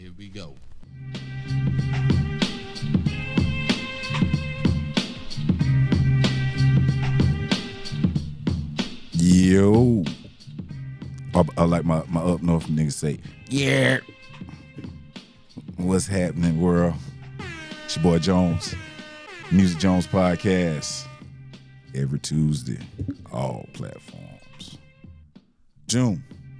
Here we go. Yo. I like my up north niggas say, yeah. What's happening, world? It's your boy Jones. Music Jones Podcast. Every Tuesday. All platforms. June.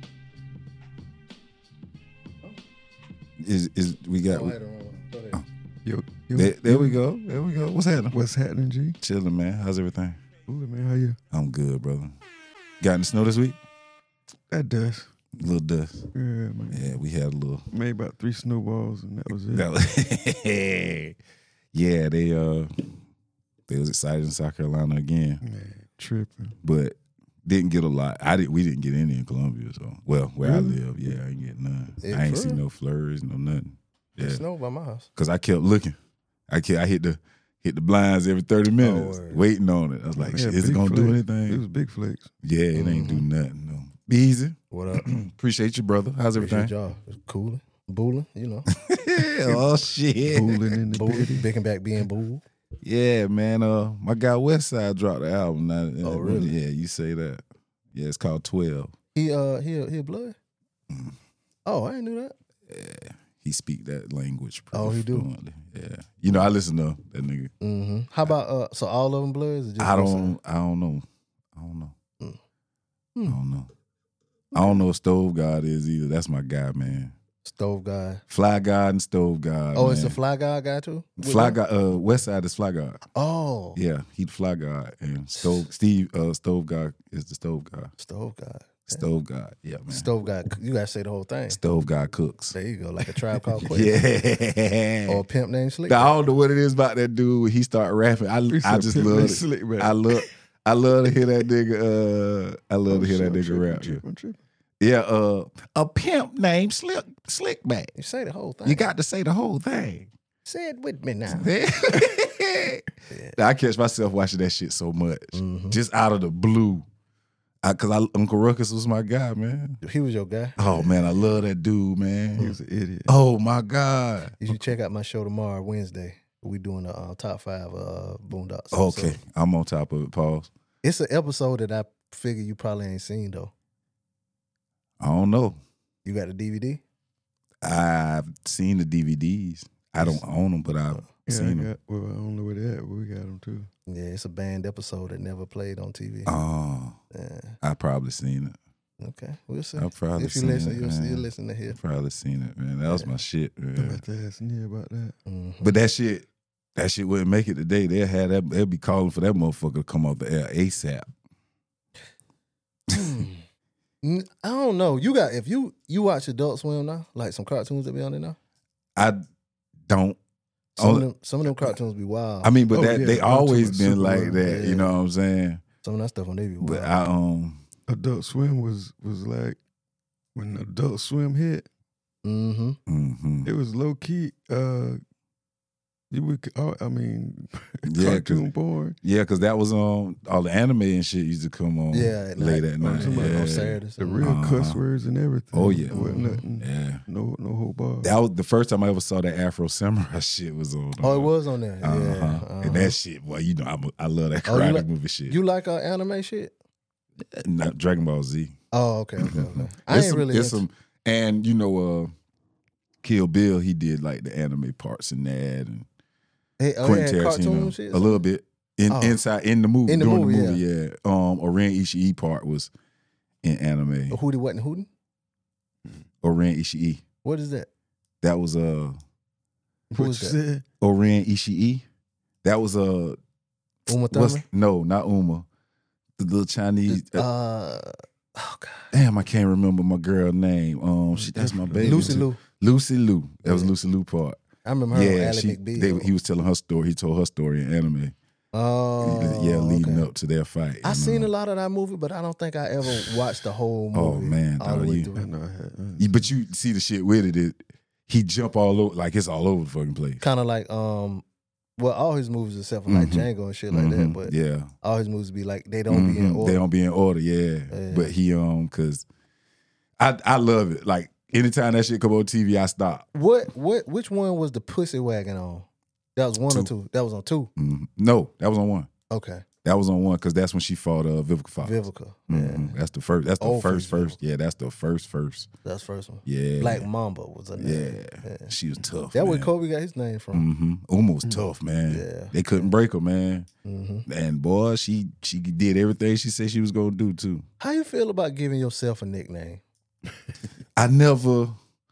Is we got Yo, there we go. There we go. What's happening? What's happening, G? Chilling, man. How's everything? Cool, man. How you? I'm good, brother. Got any snow this week? That dust. A little dust. Yeah, man. Yeah, we had a little. Made about 3 snowballs, and that was it. That was, yeah, they was excited in South Carolina again, Man, tripping. but didn't get a lot. We didn't get any in Columbia, so where I Really? live, yeah, I ain't get none. Yeah, I ain't for see real? no flurries, no nothing. It Yeah, snowed by my house. because I kept looking. I hit the blinds every 30 minutes, word. waiting on it. I was like, Yeah, is it big gonna do flakes. anything? It was big flakes. Yeah, it ain't do nothing. No. Be easy. What up? Appreciate you, brother. How's Appreciate everything? y'all. It's cooling, booling, you know. Oh shit. Cooling in the Booling, bitty. big and back being bull. Yeah, man. My guy Westside dropped the album. Now, Oh, really? Yeah, you say that. Yeah, it's called 12. He a blood? Mm. Oh, I didn't know that. Yeah, he speak that language pretty Oh, he do? fluently. Yeah, you know I listen to that nigga. Mm-hmm. How about so all of them bloods? Or just I one don't side? know. Mm. I don't know. I don't know what Stove God is either. That's my guy, man. Stove guy. Fly God and Stove God. Oh, it's man. a fly guy too. With Fly that? God. Westside is Fly God. Oh, Yeah, he the Fly God, and Stove God is the Stove God. stove guy. Stove God. Yeah, man. Stove guy. You gotta say the whole thing. Stove God cooks. There you go, like a Tribe Called Quest. Yeah. Or a pimp named Slick. I don't know what it is about that dude when he start rapping. I just love it. Slick back. I love to hear that nigga. I love to hear that nigga rap. I'm tripping. Yeah. A pimp named Slickback. You say the whole thing. You got to say the whole thing. Say it with me now. I catch myself watching that shit so much, Mhm. just out of the blue. Cause Uncle Ruckus was my guy, man. He was your guy. Oh man, I love that dude, man. He was an idiot. Oh my God. You should check out my show tomorrow, Wednesday. We doing the top 5 Boondocks. Okay, episode. I'm on top of it. Pause. It's an episode that I figure you probably ain't seen though. I don't know. You got the DVD? I've seen the DVDs. I don't own them, but I've seen them. Well, I don't know where they at, but we got them too. Yeah, it's a banned episode that never played on TV. Oh, Yeah. I probably seen it. Okay, we'll see. I've probably If you seen listen, it, you'll man. listen to hear. Probably seen it, man. That was my shit, I'm man. about to ask Nia about that. Mhm. But that shit wouldn't make it today. They'll be calling for that motherfucker to come off the air ASAP. I don't know. You got if you watch Adult Swim now, like some cartoons that be on there now. I don't. Some of them cartoons be wild. I mean, but Oh, that yeah, they the always cartoons been super like wild. that. Yeah. You know what I'm saying? some of that stuff on they be wild. But I Adult Swim was like when Adult Swim hit, Mm-hmm. mhm. it was low key. You would, I mean, Yeah, cartoon porn. Yeah, because that was on all the anime and shit used to come on Yeah, at late night. at night. somebody Yeah. On Saturdays. The real cuss words and everything. Oh, yeah. There wasn't nothing. Yeah. No whole bar. That was the first time I ever saw that Afro Samurai shit was on. Oh, it was on there. Uh-huh. Yeah. And that shit, boy, you know, I love that Oh, you karate like- movie shit. You like anime shit? Not Dragon Ball Z. Oh, okay. I It's ain't some- really. it's Into, some, and you know, Kill Bill, he did like the anime parts in that, and hey, Quentin cartoon Tarantino shit. a little bit inside in the movie. In the during movie, the movie, yeah. Oren Ishii part was in anime. Hootie wasn't hooting. Oren Ishii. What is that? That was Who What is you that? said? Oren Ishii. That was Uma what's, Thurman. no, not Uma. The little Chinese. Oh God. Damn, I can't remember my girl name. That's my baby. Lucy Liu. Lucy Liu. That was Yeah. Lucy Liu part. I remember her on Yeah, Ally McBeal. he was telling her story. He told her story in anime. Oh, Yeah, leading okay. up to their fight. I you seen know. a lot of that movie, but I don't think I ever watched the whole movie. Oh, man, all the dog, way you- through. I know I had. But you see the shit with it. He jump all over, like it's all over the fucking place. Kind of like well, all his movies except for like Mhm. Django and shit like that. Mhm, But yeah, all his movies be like they don't be in Mhm. order. They don't be in order. Yeah, Yeah. but he cause I love it. Like anytime that shit come on TV, I stop. Which one was the Pussy Wagon on? That was 1 or 2? That was on 2. No, that was on 1. Okay. That was on 1 because that's when she fought Vivica Fox. Vivica. That's the first. That's the Old first. Vivica. Yeah, that's the first. That's the first one. Yeah. Black Mamba was her name. Yeah. She was tough. That where man. Kobe got his name from. Uma was tough, man. Yeah. They couldn't break her, man. And boy, she did everything she said she was gonna do too. How you feel about giving yourself a nickname? I never.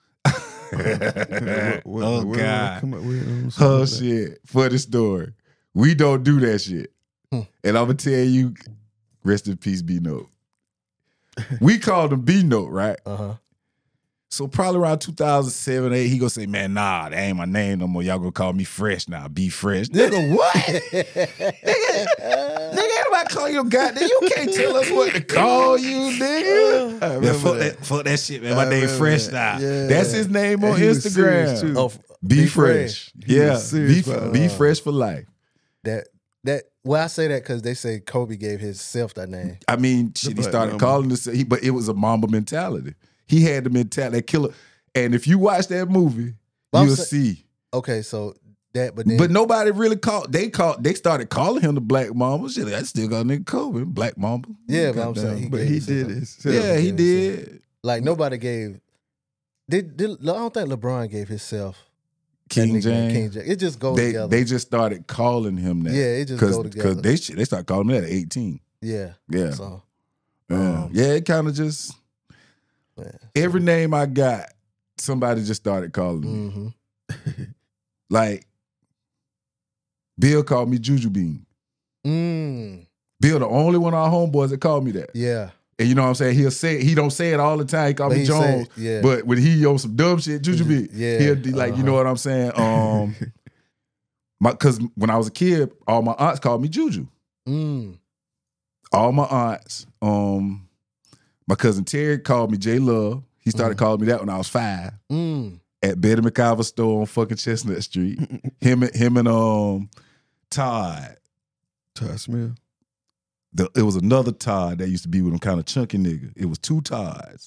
What Oh did I God. come up with? Oh shit. For the story. We don't do that shit. And I'm gonna tell you, rest in peace, B Note. We called him B Note, right? So probably around 2007, 8, he gonna say, man, nah, that ain't my name no more. Y'all gonna call me Fresh now. Be Fresh. Nigga, what? nigga, ain't nobody call you goddamn. You can't tell us what to call you, nigga. Man, fuck that shit, man. My name Fresh now. Yeah. That's his name on He was serious, Instagram. too. Oh, Be Fresh. Yeah. was serious about Be Fresh for life. Well, I say that because they say Kobe gave himself that name. I mean, shit, he Black started Mamba. calling this, but it was a Mamba mentality. He had the mentality, that killer. And if you watch that movie, But I'm you'll sa- see. Okay, so that, but then, But nobody really called. They started calling him the Black Mamba. Shit, I still got a nigga Kobe, Black Mamba. yeah, but I'm Goddamn. saying But gave he himself did that. himself. Yeah, he Yeah, did. Like nobody gave. I don't think LeBron gave himself that King nickname, James. King James. It just goes together. They just started calling him that. Yeah, it just go together. Because they started calling him that at 18. yeah. Yeah. So Yeah, it kind of just, yeah. every name I got, somebody just started calling me. Like, Bill called me Juju Bean. Bill, the only one of our homeboys that called me that. Yeah. And you know what I'm saying? He'll say it. He don't say it all the time. He call But me he say Jones. it, yeah. But when he on some dumb shit, Juju Bean. Yeah. He'll be like, you know what I'm saying? Because when I was a kid, all my aunts called me Juju. All my aunts. My cousin Terry called me J Love. He started calling me that when I was 5 at Betty McIver's store on fucking Chestnut Street. him and Todd. Todd Smith. It was another Todd that used to be with him, kind of chunky nigga. It was 2 Todds.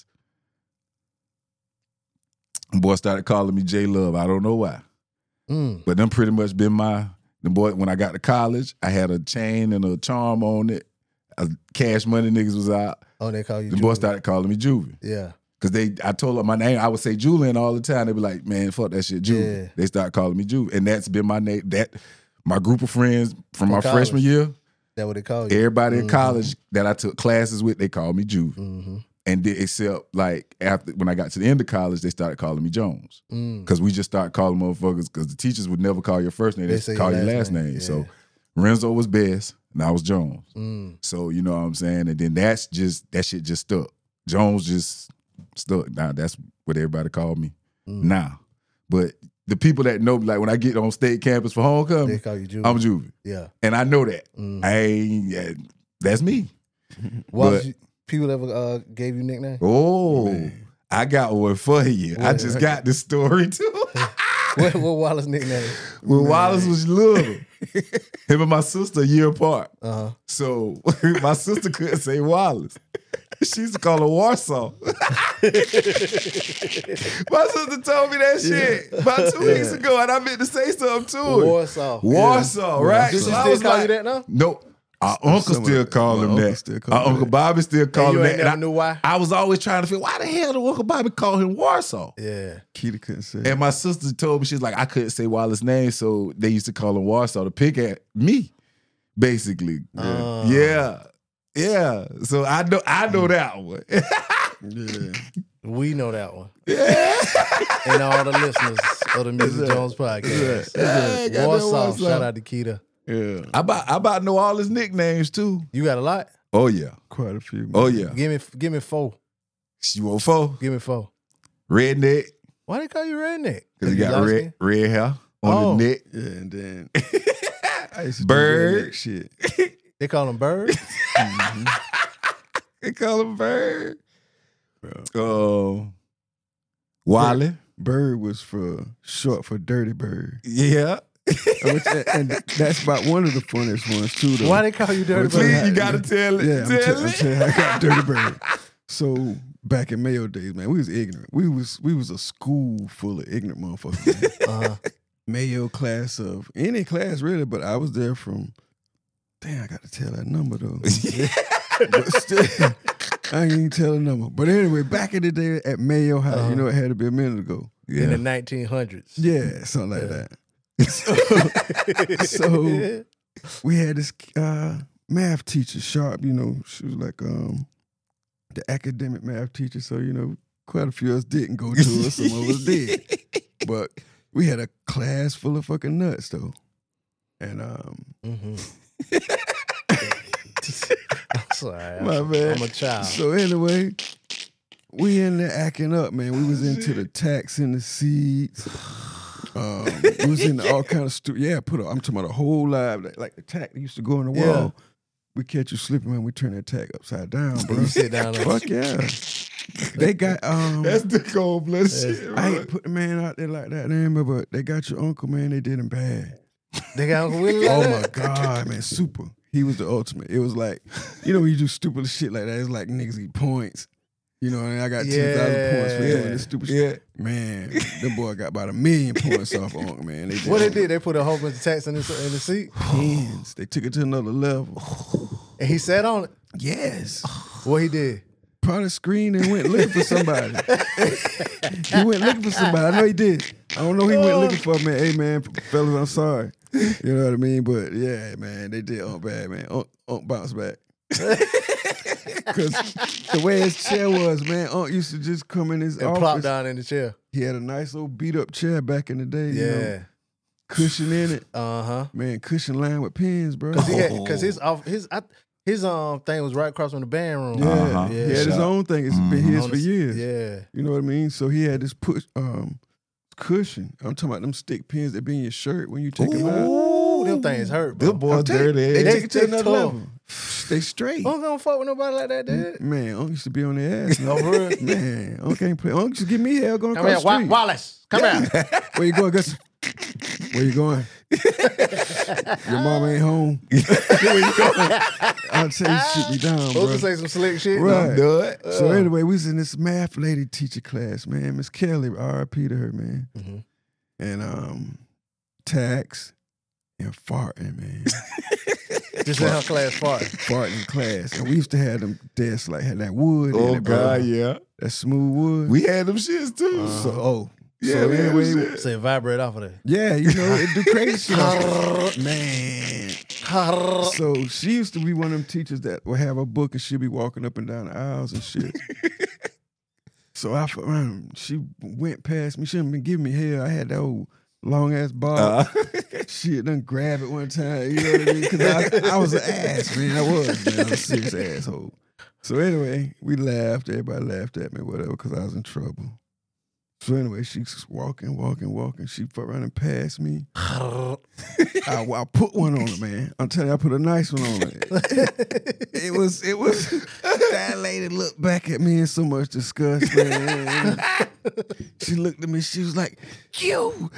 And boy started calling me J Love. I don't know why. But them pretty much been the boy. When I got to college, I had a chain and a charm on it. Cash Money niggas was out. Oh, they call you The Juvie. boy started calling me Juvie. Yeah. Cause I told them my name. I would say Julian all the time. They be like, man, fuck that shit, Juvie. Yeah. They start calling me Juvie, and that's been my name. That my group of friends from my college. freshman year. That what they call you. Everybody in college that I took classes with, they called me Juvie. And except like after when I got to the end of college, they started calling me Jones. Cause we just started calling motherfuckers. Cause the teachers would never call your first name; they say call your your last last name. name. So Yeah. Renzo was Best, and I was Jones. So you know what I'm saying. And then that shit just stuck. Jones just stuck. Now that's what everybody called me now. But the people that know, like when I get on state campus for homecoming, They call you Juvie. I'm Juvie. Yeah. And I know that. That's me. What people ever gave you nickname? Oh, I got one for you. I just got this story too. What Wallace nickname? When Wallace was little, him and my sister a year apart. So my sister couldn't say Wallace. She used to call him Warsaw. My sister told me that shit about 2 weeks ago, and I meant to say something to her. Warsaw. Right? Does she So I still was call like, you that now? Nope. Our uncle still call him that. Our Uncle Bobby still call him you that. ain't And never knew why? I was always trying to figure, why the hell did Uncle Bobby call him Warsaw? Yeah. Keita couldn't say. And my sister told me, she's like, I couldn't say Wallace's name, so they used to call him Warsaw to pick at me, basically. Yeah. So I know that one. Yeah. We know that one. Yeah. And all the listeners of the Music Jones podcast. Yeah, goddamn Warsaw. Warsaw. Shout out to Keita. Yeah. I about know all his nicknames too. You got a lot? Oh yeah. Quite a few. Oh yeah. Give me 4. You want 4? Give me 4. Redneck. Why they call you redneck? Because he you got light red skin? hair on the neck. Yeah, and then I used to Bird. do that shit. They call him Bird? They call him Bird. Wally. Bird was short for Dirty Bird. Yeah. And that's about one of the funniest ones too. Though. Why they call you Dirty Please, Bird? you gotta tell it. Yeah, Tell I'm it. telling you, I got Dirty Bird. So back in Mayo days, man, we was ignorant. We was a school full of ignorant motherfuckers. Man. Mayo class of any class really, but I was there from. Damn, I got to tell that number though. But still, I ain't even tell the number. But anyway, back in the day at Mayo High, you know, it had to be a minute ago. In the 1900s. Yeah, something like that. So we had this math teacher, Sharp, you know, she was like the academic math teacher. So, you know, quite a few of us didn't go to her, some of us did. But we had a class full of fucking nuts though. And I'm sorry. my bad. I'm a child. So anyway, we in there acting up, man. We was into the tax in the seats. We was into all kind of I'm talking about a whole live, like the tack that used to go on the wall. Yeah. We catch you slipping, man. We turn that tack upside down, bro. You sit down. Fuck yeah. They got That's the cold blooded shit. I ain't put the man out there like that, man, but they got your uncle, man. They did him bad. They got Uncle Willie like Oh that? my God, man, super. He was the ultimate. It was like, you know, when you do stupid shit like that, it's like niggas get points. You know, and I got 10,000 points for doing this stupid shit. Man, them boy got about 1 million points off on man. What they did? They put a whole bunch of tax in the seat? Pins. They took it to another level. And he sat on it? Yes. What he did? Probably screened and went looking for somebody. He went looking for somebody. I know he did. I don't know he went looking for man. Hey, man, fellas, I'm sorry. You know what I mean? But yeah, man, they did bad, man. Bounce back. Because the way his chair was, man, Unc used to just come in his And office. plop down in the chair. He had a nice old beat up chair back in the day. Yeah. You know, cushion in it. Uh-huh. Man, cushion lined with pins, bro. Because his thing was right across from the band room. Yeah, Yeah. he had his own thing. It's been his for years. Yeah. You know what I mean? So he had this cushion. I'm talking about them stick pins that be in your shirt when you take them out. Ooh, them things hurt, bro. Them boys dirty. They They take it to another tough. level. They straight. Uncle don't fuck with nobody like that, dude. Man, Unc used to be on their ass. No, for real? Man, Unc can't play. Unc used to give me hell going Come across here, the street. Wallace. Come here. Where you going, Gus? Where you going? Your mom ain't home. Where you going? I'll tell you, shit me down, bro. Uncle say some slick shit. Right. do it. So anyway, we was in this math lady teacher class, man. Miss Kelly, R.I.P. to her, man. Mhm. And tax and farting, man. Just in her class party. Farting in class. And we used to have them desks like had that wood in Oh it, bro. God, yeah. That smooth wood. We had them shits too. Yeah, Yeah, man. anyway, Say vibrate off of that. yeah, you know, it do crazy shit. Man. So she used to be one of them teachers that would have a book and she'd be walking up and down the aisles and shit. So she went past me. She hadn't been giving me hell. I had that old long ass bob. She done grab it one time. You know what I mean? Because I was an ass, man. I was a serious asshole. So anyway, we laughed. Everybody laughed at me, whatever, because I was in trouble. So anyway, she's walking. She running past me. I put one on her, man. I'm telling you, I put a nice one on her. It was. That lady looked back at me in so much disgust, man. She looked at me. She was like, "You."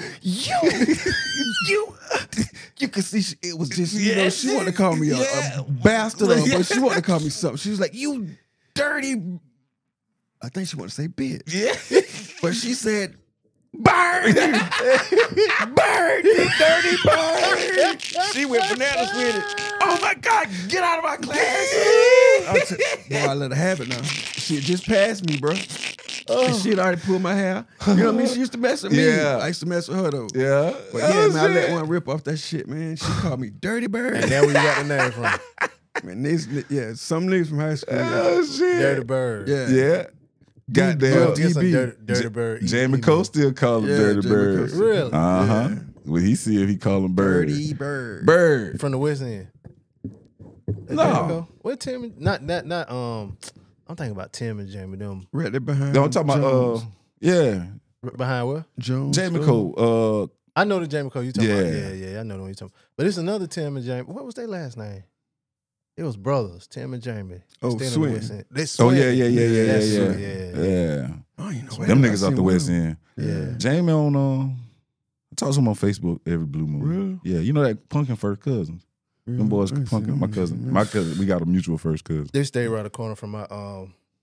You could see it was just, you know, she wanted to call me a bastard, but she wanted to call me something. She was like, "You dirty." I think she wanted to say bitch. Yeah. But she said, "Bird! Bird! You dirty bird!" She went bananas with it. Oh my God, get out of my class. I let her have it now. She had just passed me, bro. And she had already pulled my hair. You know what I mean? She used to mess with me. Yeah. I used to mess with her though. Yeah. But yeah, man, I let one rip off that shit, man. She called me Dirty Bird. And that's where you got the name from. Man, some niggas from high school. Oh shit. Dirty Bird. Yeah. Yeah. Goddamn. Get some DB. dirty Bird. Jamie Cole still call him Yeah, Dirty Jamie Bird. Cole. Really? Uh-huh. Well, he see if he call him Bird. Dirty Bird. Bird. From the West End. No. What Tim and not I'm thinking about Tim and Jamie them. Right there behind. No, I'm talking about Jones. yeah. Behind what? Jones. Jamie Cole. I know the Jamie Cole you talking about. Yeah. Yeah, I know the one you talking about. But it's another Tim and Jamie. What was their last name? It was brothers, Tim and Jamie. Oh, Staying on the Swin. West End. They Oh Swin. yeah. That's Yeah. Swin, Oh, you know, Them I niggas seen off the one West of them. End. Yeah. Jamie on I talk to him on Facebook every blue moon. Really? Yeah, you know that Punkin first cousins. Them boys I ain't seen Punkin. them My niggas, cousin. man. My cousin. We got a mutual first cousin. They stay right the corner from my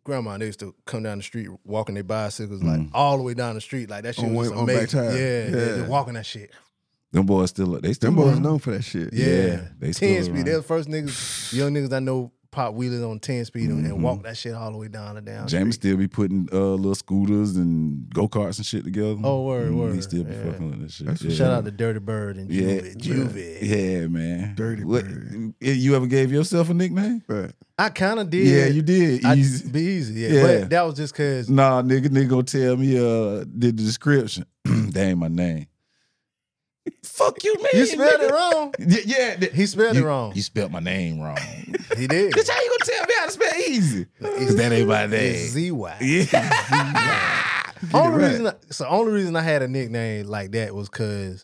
grandma, they used to come down the street walking their bicycles like all the way down the street. Like that shit was on back amazing. time. Yeah, walking that shit. Them boys still Them boys around. known for that shit. Yeah. they still 10 speed. around. They're the first niggas, young niggas I know pop wheelers on 10 speed and walk that shit all the way down the down. James still be putting little scooters and go-karts and shit together. Oh, word. He still be fucking with that shit. That's Yeah. Shout out to Dirty Bird and Juvie. Yeah, man. Dirty Bird. You ever gave yourself a nickname? Right. I kind of did. Yeah, you did. Easy. Be easy, yeah. Yeah. But that was just because Nah, nigga gonna tell me did the description. That ain't my name. Fuck you, man. you spelled it wrong. Yeah. He spelled it wrong. You spelled my name wrong. He did. Cause how you gonna tell me how to spell easy? Cause that ain't my name. It's ZY. Yeah. Only reason I had a nickname like that was because,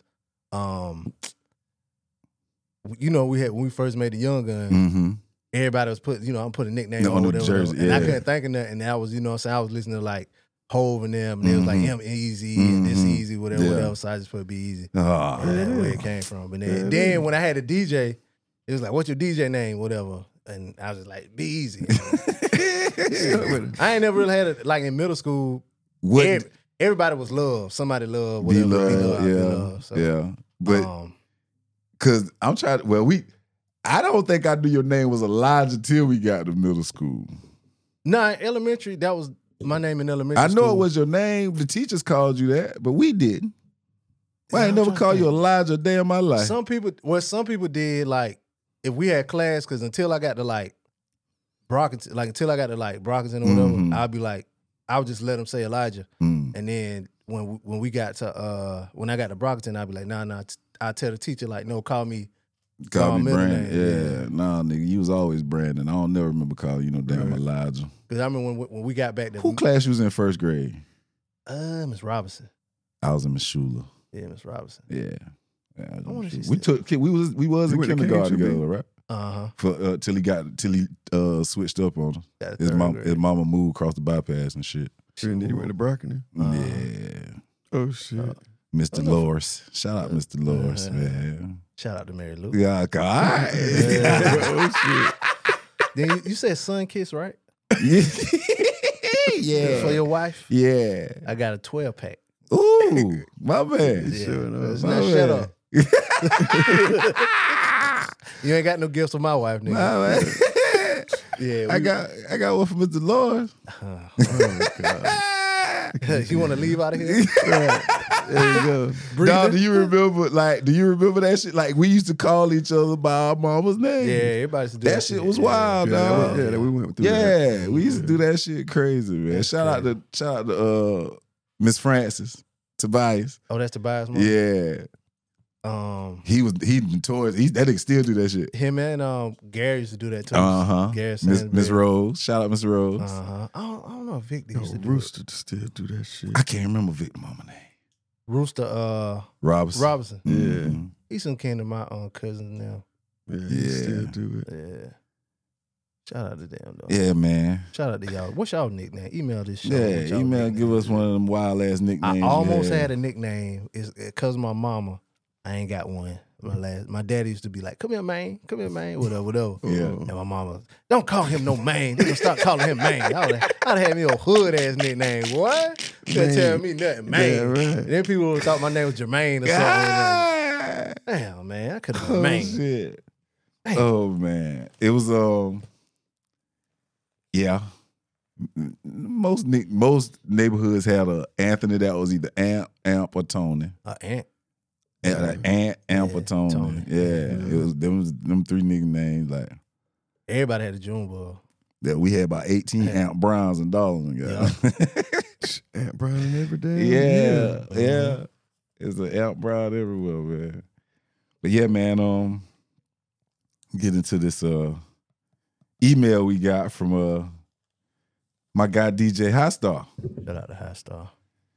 you know, when we first made the Young Gun, Mm-hmm. everybody was I'm putting a nickname On on the whatever, jersey, and I yeah. couldn't think of nothing. And I was, I was listening to like Hove and them, and it was like M Easy and this Easy, whatever. So I just put Be Easy. Oh, And that's where it came from. But then when I had a DJ, it was like, what's your DJ name? Whatever. And I was just like, Be Easy. I ain't never really had it like in middle school. what? Everybody was Love. Somebody Love, Be whatever. love, Be yeah, Love. So, yeah. But cause I'm trying to. Well, I don't think I knew your name was Elijah till we got to middle school. Nah, in elementary, that was my name in elementary I know school. it was your name. The teachers called you that, but we didn't. Well, I ain't I'm never trying to called you think. Elijah a day in my life. Some people did, like, if we had class, because until I got to like Brockington, or whatever, Mhm. I'd be like, I would just let them say Elijah. Mm. And then when we got to when I got to Brockington, I'd be like, nah, I tell the teacher, like, no, call me Call me middle Brandon. name, Yeah. Nah, nigga, you was always Brandon. I don't never remember calling you no damn Elijah. because I remember when we got back to Who class you was in first grade? Miss Robinson. I was in Miss Shula. Yeah, Miss Robinson. Yeah. Yeah, I was I in wonder if Miss she Shula. we was You in went to kindergarten KHB? together, right? Uh-huh. Till he switched up on us. Got His third grade. mama moved across the bypass and shit. And then you went to Brockton. Yeah. Oh shit. Miss Dolores. Shout out Miss Dolores, man. Shout out to Mary Lou. Yeah, God. Oh shit. Then you said Sun Kiss, right? Yeah. For your wife? Yeah. I got a 12-pack. Ooh, my man. Yeah. Sure enough. Now, My shut man. up. You ain't got no gifts for my wife, nigga. My man. Yeah, I got one for Mr. Dolores. Oh god. you want to leave out of here? There you go. Dog, do you remember that shit? Like we used to call each other by our mama's name. Yeah, everybody used to do That shit was Yeah. wild, Yeah, dog. we went through that. Yeah, we used to do that shit crazy, man. That's Shout out to Miss Francis Tobias. Oh, that's Tobias' mom? Yeah, he notorious. That nigga still do that shit. Him and Gary used to do that too. Gary Miss Sandberg. Rose. Shout out Miss Rose. I don't know if Vic Yo, used to do Rooster still do that shit. I can't remember Victor mama name. it. Rooster Robinson. Robinson. Mhm. He's some kin to my cousins now. Yeah, Yeah. he still do it. Yeah. Shout out to them though. Yeah, man. Shout out to y'all. What's y'all nickname? Email this show. Yeah, what y'all email. nickname Give us is. one of them wild ass I nicknames. almost yeah. had a nickname. It's because of my mama. I ain't got one. My daddy used to be like, come here, man. Come here, man. Whatever. Yeah. And my mama, don't call him no man. You start calling him man. I'd have had me a hood ass nickname, boy. You couldn't tell me nothing, man. Yeah, right. And then people would thought my name was Jermaine or something. God. Damn, man. I could have been Oh man. shit. Damn. Oh man. It was yeah. Most neighborhoods had a Anthony that was either Amp, or Tony. Aunt. Amp, or Tony. Tony. Yeah. It was them three nigga names like Everybody had a Junebug. that. We had about 18 Amp Browns and Darling guys. Aunt Brown every day. Yeah. It's an Amp Brown everywhere, man. But yeah, man, get into this email we got from my guy DJ Highstar. Shout out to High Star.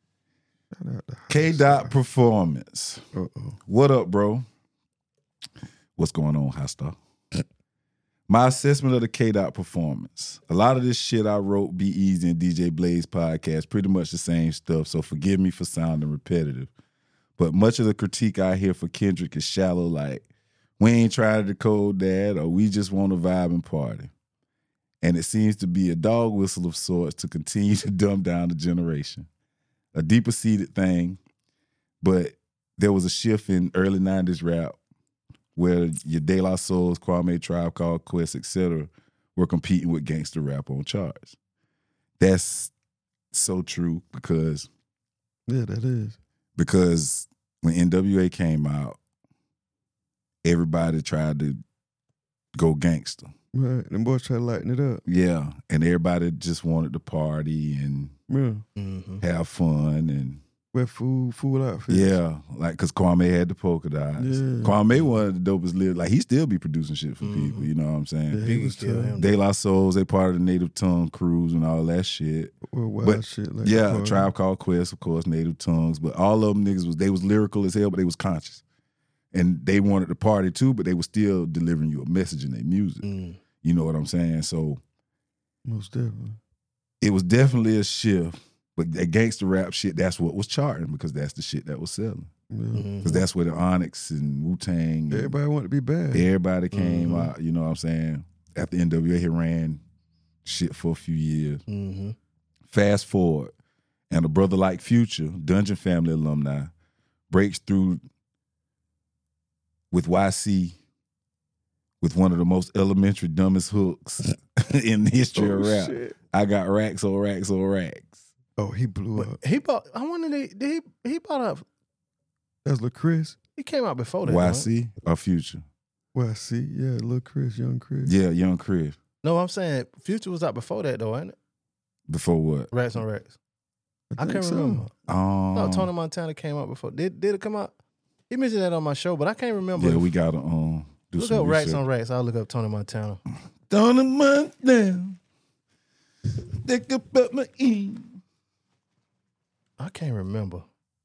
K. Dot Performance. Uh-oh. What up, bro? What's going on, Highstar? My assessment of the K. Dot Performance. A lot of this shit I wrote, Be Easy and DJ Blaze podcast, pretty much the same stuff, so forgive me for sounding repetitive. But much of the critique I hear for Kendrick is shallow, like, we ain't trying to decode that, or we just want to vibe and party. and it seems to be a dog whistle of sorts to continue to dumb down the generation. A deeper seated thing, but there was a shift in early 90s rap where your De La Souls, Kwame, Tribe Called Quest, etc. were competing with gangster rap on charts. That's so true because... Yeah, that is. Because when NWA came out, everybody tried to go gangster. Right, them boys try to lighten it up. Yeah, and everybody just wanted to party and have fun and wear full outfits. Yeah, like because Kwame had the polka dots. Yeah. Kwame one of the dopest lyrics. Like he still be producing shit for people. You know what I'm saying? Yeah, he was tough. De La Souls, they part of the Native Tongue crews and all that shit. Well, wild shit like yeah, Tribe Called Quest, of course, Native Tongues. But all of them niggas was lyrical as hell, but they was conscious. And they wanted to party too, but they was still delivering you a message in their music. You know what I'm saying? So most definitely. It was definitely a shift. But that gangster rap shit, that's what was charting because that's the shit that was selling. Because that's where the Onyx and Wu-Tang. Everybody wanted to be bad. Everybody came out, you know what I'm saying? After NWA, he ran shit for a few years. Fast forward, and a brother like Future, Dungeon Family alumni, breaks through with YC with one of the most elementary, dumbest hooks in the history of rap. Shit. I got racks on racks on racks. Oh, he blew up. He bought. I wonder. Did he bought up? That's Lil Chris. He came out before that. YC or Future? YC, yeah, Lil Chris, Young Chris. Yeah, Young Chris. No, I'm saying Future was out before that though, ain't it? Before what? Racks on Racks. I can't so. remember. No, Tony Montana came out before. Did it come out? He mentioned that on my show, but I can't remember. Yeah, we gotta do look some up research. Racks on Racks. I'll look up Tony Montana. Tony Montana. Think about my E. I can't remember.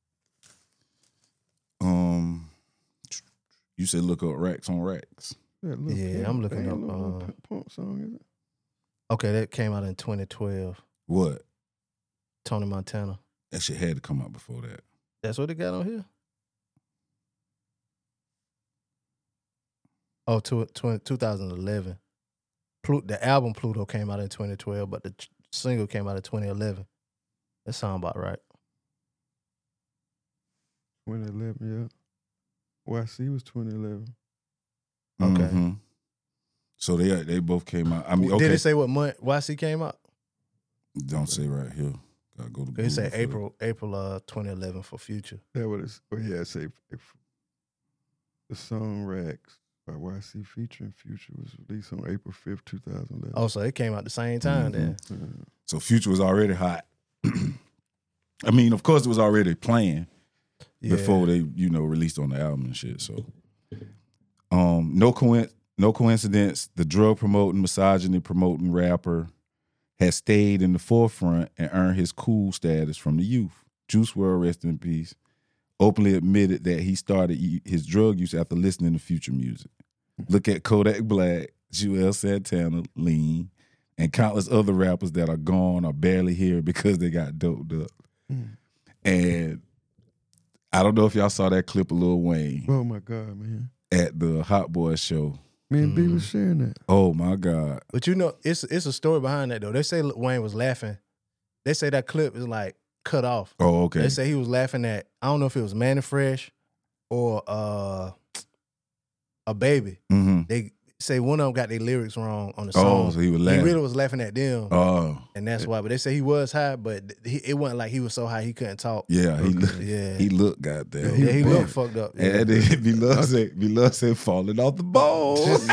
You said look up Racks on Racks. Yeah, I'm looking up. Pump song, is it? Okay, that came out in 2012. What? Tony Montana. That shit had to come out before that. That's what it got on here. Oh, 2011. The album Pluto came out in 2012, but the single came out in 2011. That sound about right. 2011, yeah. YC was 2011. Okay. So they both came out. I mean, okay. Did it say what month YC came out? Don't say right here. Gotta go to. It say April 2011 for Future. That what it's. Oh yeah, it say the song Racks by YC featuring Future was released on April 5th, 2011. Oh, so it came out the same time then. So Future was already hot. I mean, of course, it was already playing before they, released on the album and shit. So, no coincidence. The drug promoting, misogyny promoting rapper has stayed in the forefront and earned his cool status from the youth. Juice WRLD, rest in peace, openly admitted that he started his drug use after listening to Future music. Look at Kodak Black, Juelz Santana, Lean, and countless other rappers that are gone or barely here because they got doped up. And I don't know if y'all saw that clip of Lil Wayne. Oh my God, man. At the Hot Boy show. Me and B was sharing that. Oh my God. But it's a story behind that though. They say Wayne was laughing. They say that clip is like cut off. Oh, okay. They say he was laughing at, I don't know if it was Manny Fresh or a Baby. They say one of them got their lyrics wrong on the song. Oh, so he was laughing. He really was laughing at them. Oh. And that's why. But they say he was high, but it wasn't like he was so high he couldn't talk. Yeah, he looked goddamn. Yeah, he looked fucked up. Yeah. And then Beloved said falling off the balls.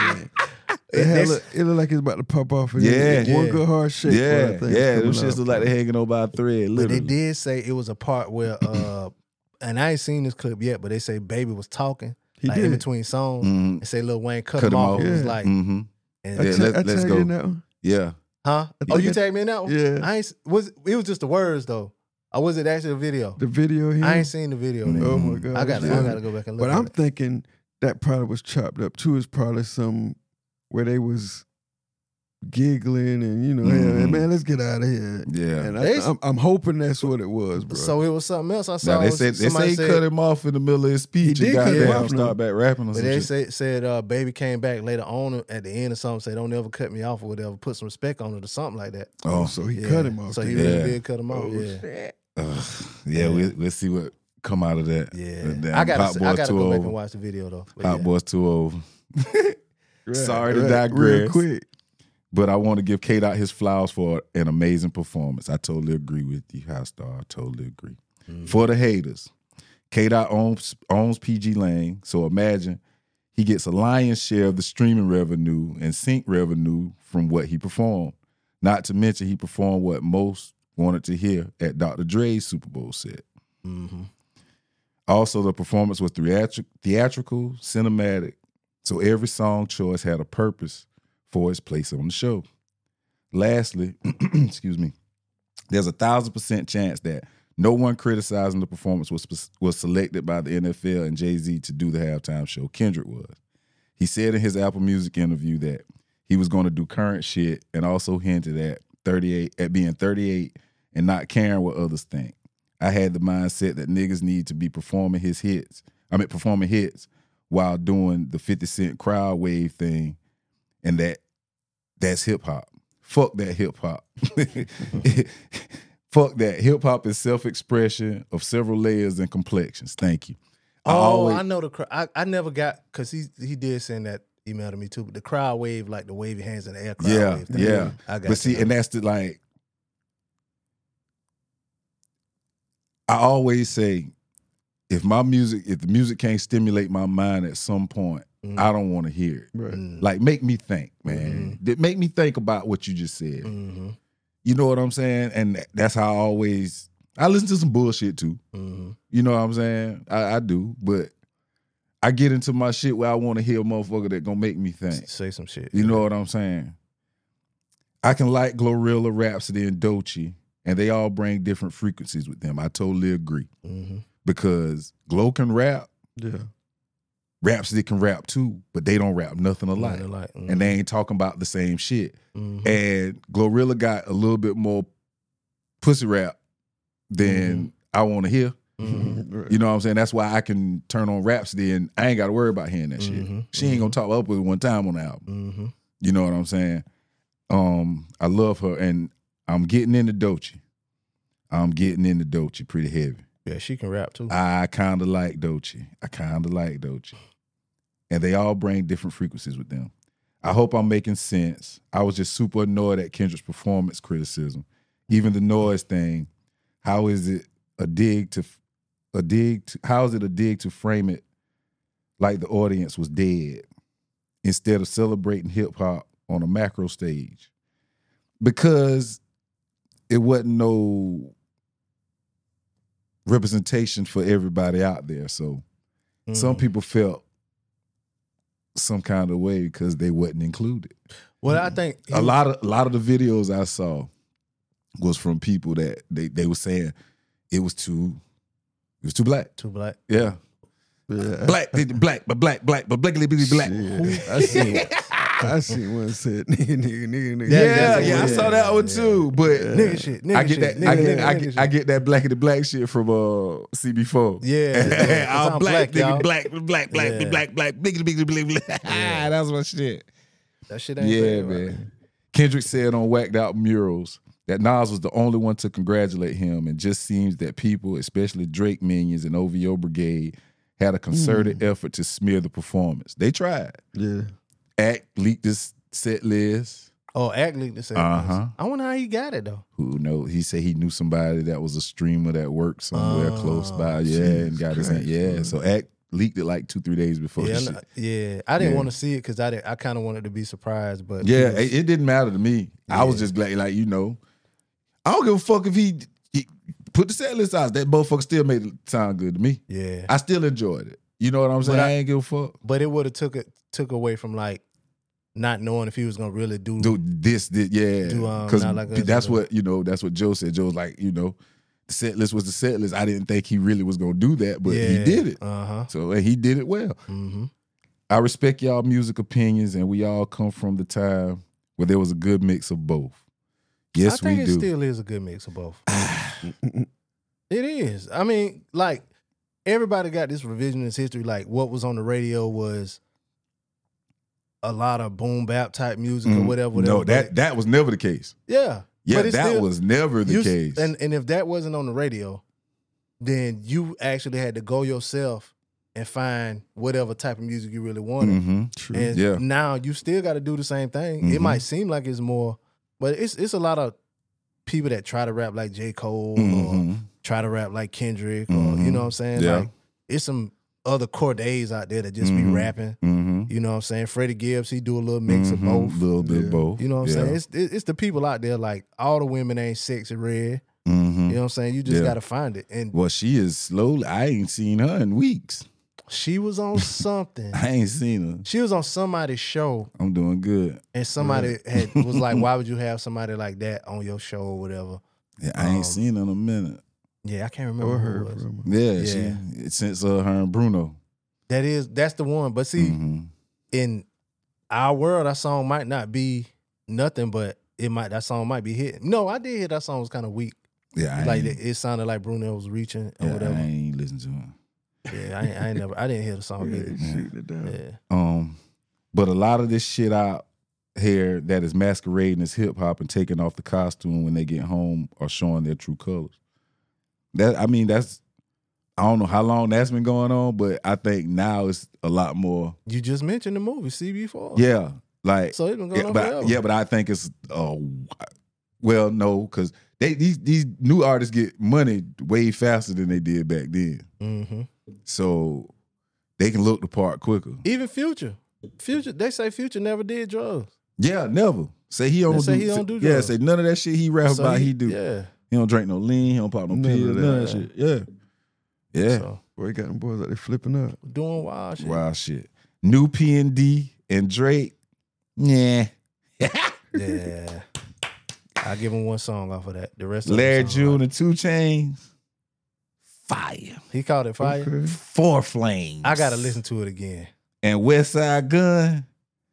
It looked like it's about to pop off. One good hard shake. Yeah. Them shits look like they're hanging on by a thread. Literally. But they did say it was a part where, and I ain't seen this clip yet, but they say Baby was talking. In between songs, and say Lil Wayne cut him off. It was like, let's go. In that one. Yeah. Huh? Oh, you tagged me in that one? Yeah. It was just the words though. Or was it actually a video? The video here? I ain't seen the video. Oh my God. I gotta go back and look. But I'm thinking that probably was chopped up too. It's probably some where they was giggling and hey, man, let's get out of here. Yeah, and I'm hoping that's what it was, bro. So it was something else I saw. Now, they say he cut him off in the middle of his speech. He did cut him off, start back rapping. Or but they said Baby came back later on at the end or something. Say don't ever cut me off or whatever. Put some respect on it or something like that. Oh, so he cut him off. So he really did cut him off. We'll see what come out of that. Yeah, I gotta go back and watch the video though. Hot Boys 2 over. Sorry to digress. Real quick. But I want to give K-Dot his flowers for an amazing performance. I totally agree with you, High Star. I totally agree. For the haters, K-Dot owns PG Lang, so imagine he gets a lion's share of the streaming revenue and sync revenue from what he performed. Not to mention he performed what most wanted to hear at Dr. Dre's Super Bowl set. Also, the performance was theatrical, cinematic, so every song choice had a purpose for its place on the show. Lastly, excuse me, there's 1,000% chance that no one criticizing the performance was selected by the NFL and Jay-Z to do the halftime show. Kendrick was. He said in his Apple Music interview that he was going to do current shit and also hinted at being 38 and not caring what others think. I had the mindset that niggas need to be performing hits while doing the 50 Cent crowd wave thing, and that's hip hop. Fuck that hip hop. Fuck that. Hip hop is self-expression of several layers and complexions. Thank you. I know I never got, because he did send that email to me too, but the crowd wave, like the wavy hands in the air crowd wave thing. Yeah. I got but see, and that's I always say, if the music can't stimulate my mind at some point, I don't want to hear it. Right. Like, make me think, man. Make me think about what you just said. You know what I'm saying? And that's how I listen to some bullshit too. You know what I'm saying? I do, but I get into my shit where I want to hear a motherfucker that gonna make me think. Say some shit. You know what I'm saying? I can like Glorilla, Rhapsody, and Doechii, and they all bring different frequencies with them. I totally agree. Because Glow can rap. Yeah. Rhapsody can rap too, but they don't rap nothing alike. And they ain't talking about the same shit. And Glorilla got a little bit more pussy rap than I want to hear. You know what I'm saying? That's why I can turn on Rhapsody and I ain't got to worry about hearing that shit. She ain't gonna talk up with it one time on the album. You know what I'm saying? I love her, and I'm getting into Doechii. Pretty heavy. Yeah, she can rap too. I kind of like Doechii. And they all bring different frequencies with them. I hope I'm making sense. I was just super annoyed at Kendrick's performance criticism. Even the noise thing. How is it a dig to frame it like the audience was dead instead of celebrating hip hop on a macro stage? Because it wasn't no representation for everybody out there. So some people felt some kind of way because they wasn't included. Well, I think a lot of the videos I saw was from people that they were saying it was too black. Too black. Yeah. Black, but black. I see one said nigga. Yeah, I saw that one too. But nigga shit. I get that black and the black shit from CB4. Yeah, I'm black, nigga, black, big. That's my shit. That shit ain't fair, man. Right? Kendrick said on Whacked Out Murals that Nas was the only one to congratulate him, and just seems that people, especially Drake minions and OVO Brigade, had a concerted effort to smear the performance. They tried. Yeah. Act leaked this set list. Oh, Act leaked the set list. I wonder how he got it though. Who knows? He said he knew somebody that was a streamer that worked somewhere close by. Yeah, and got his hand. Yeah, so Act leaked it like 2-3 days before. Yeah, I didn't want to see it because I kind of wanted to be surprised, but yeah, it didn't matter to me. I was just glad, like, I don't give a fuck if he put the set list out. That motherfucker still made it sound good to me. Yeah, I still enjoyed it. You know what I'm saying? I ain't give a fuck. But it would have took away from like not knowing if he was gonna really do this, yeah. Because like that's what that's what Joe said. Joe was like, the set list was the set list. I didn't think he really was gonna do that, but he did it. So he did it well. I respect y'all music opinions, and we all come from the time where there was a good mix of both. Yes, I think we it do. still is a good mix of both. It is. I mean, like, everybody got this revisionist history. Like, what was on the radio was a lot of boom bap type music or whatever. No, that was never the case. Yeah. Yeah, but that was never the case. And if that wasn't on the radio, then you actually had to go yourself and find whatever type of music you really wanted. True. And now you still got to do the same thing. It might seem like it's more, but it's a lot of people that try to rap like J. Cole or try to rap like Kendrick or, you know what I'm saying? Yeah. Like, it's some other Cordays out there that just be rapping. You know what I'm saying? Freddie Gibbs, he do a little mix of both. A little bit of both. You know what I'm saying? It's the people out there, like, all the women ain't Sexy Red. You know what I'm saying? You just got to find it. And well, she is slowly. I ain't seen her in weeks. she was on something. I ain't seen her. She was on somebody's show, I'm doing good. and somebody was like, "Why would you have somebody like that on your show or whatever?" Yeah, I ain't seen her in a minute. Yeah, I can't remember Or who her it was. from. Yeah, Yeah. since her and Bruno. That's the one. But see, in our world, that song might not be nothing, but that song might be hitting. No, I did hear that song was kind of weak. Yeah, Like it sounded like Bruno was reaching or whatever. I ain't listen to her. Yeah, I didn't hear the song Yeah, either. shooting it down. Yeah. But a lot of this shit out here that is masquerading as hip hop and taking off the costume when they get home are showing their true colors. That's I don't know how long that's been going on, but I think now it's a lot more. You just mentioned the movie CB4. Yeah, like So it's been going on forever. but I think it's well, no, because these new artists get money way faster than they did back then, so they can look the part quicker. Even Future, they say Future never did drugs. Yeah, never. Say he don't They say do. he don't do Yeah, drugs. say none of that shit he rap So about. He do. Yeah. He don't drink no lean. He don't pop no None pills. of None of that. that shit. Yeah, yeah. So Boy, he got them boys out there flipping up. doing wild shit. Wild shit. New P&D and Drake. Yeah. Yeah. I give him one song off of that. The rest of Larry the song, June and 2 Chainz. Fire. he called it fire. Okay. 4 Flames. I gotta listen to it again. And West Side Gun.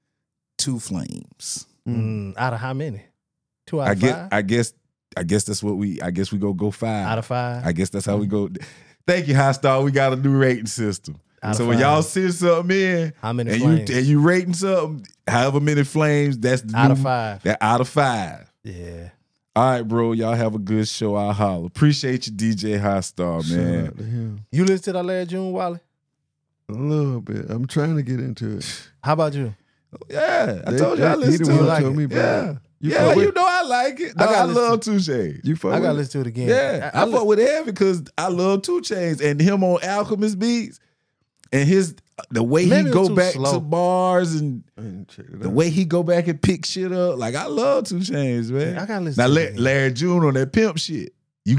2 Flames. Out of how many? 2 out of 5? I guess that's what we go 5. Out of 5? I guess that's how we go. Thank you, High Star. We got a new rating system. Out of So when 5. y'all send something in, How many and flames? you rating something, however many flames, that's the Out new, of 5. That out of 5. Yeah. All right, bro. Y'all have a good show. I'll holler. Appreciate you, DJ High Star, Shout man. out to him. You listen to that Larry June, Wally? A little bit. I'm trying to get into it. How about you? Yeah, I told you I He listen the to one it. who like told it. me Yeah, about yeah, you know I like it. No, I gotta love 2 Chainz. You fuck I gotta with listen to it again. Yeah, I fuck with it heavy because I love 2 Chainz and him on Alchemist beats and the way Maybe he it go was too back slow. to bars and I didn't check it the out. way he go back and pick shit up. Like I love 2 Chainz, man. I gotta listen Now to it again. Larry June on that pimp shit.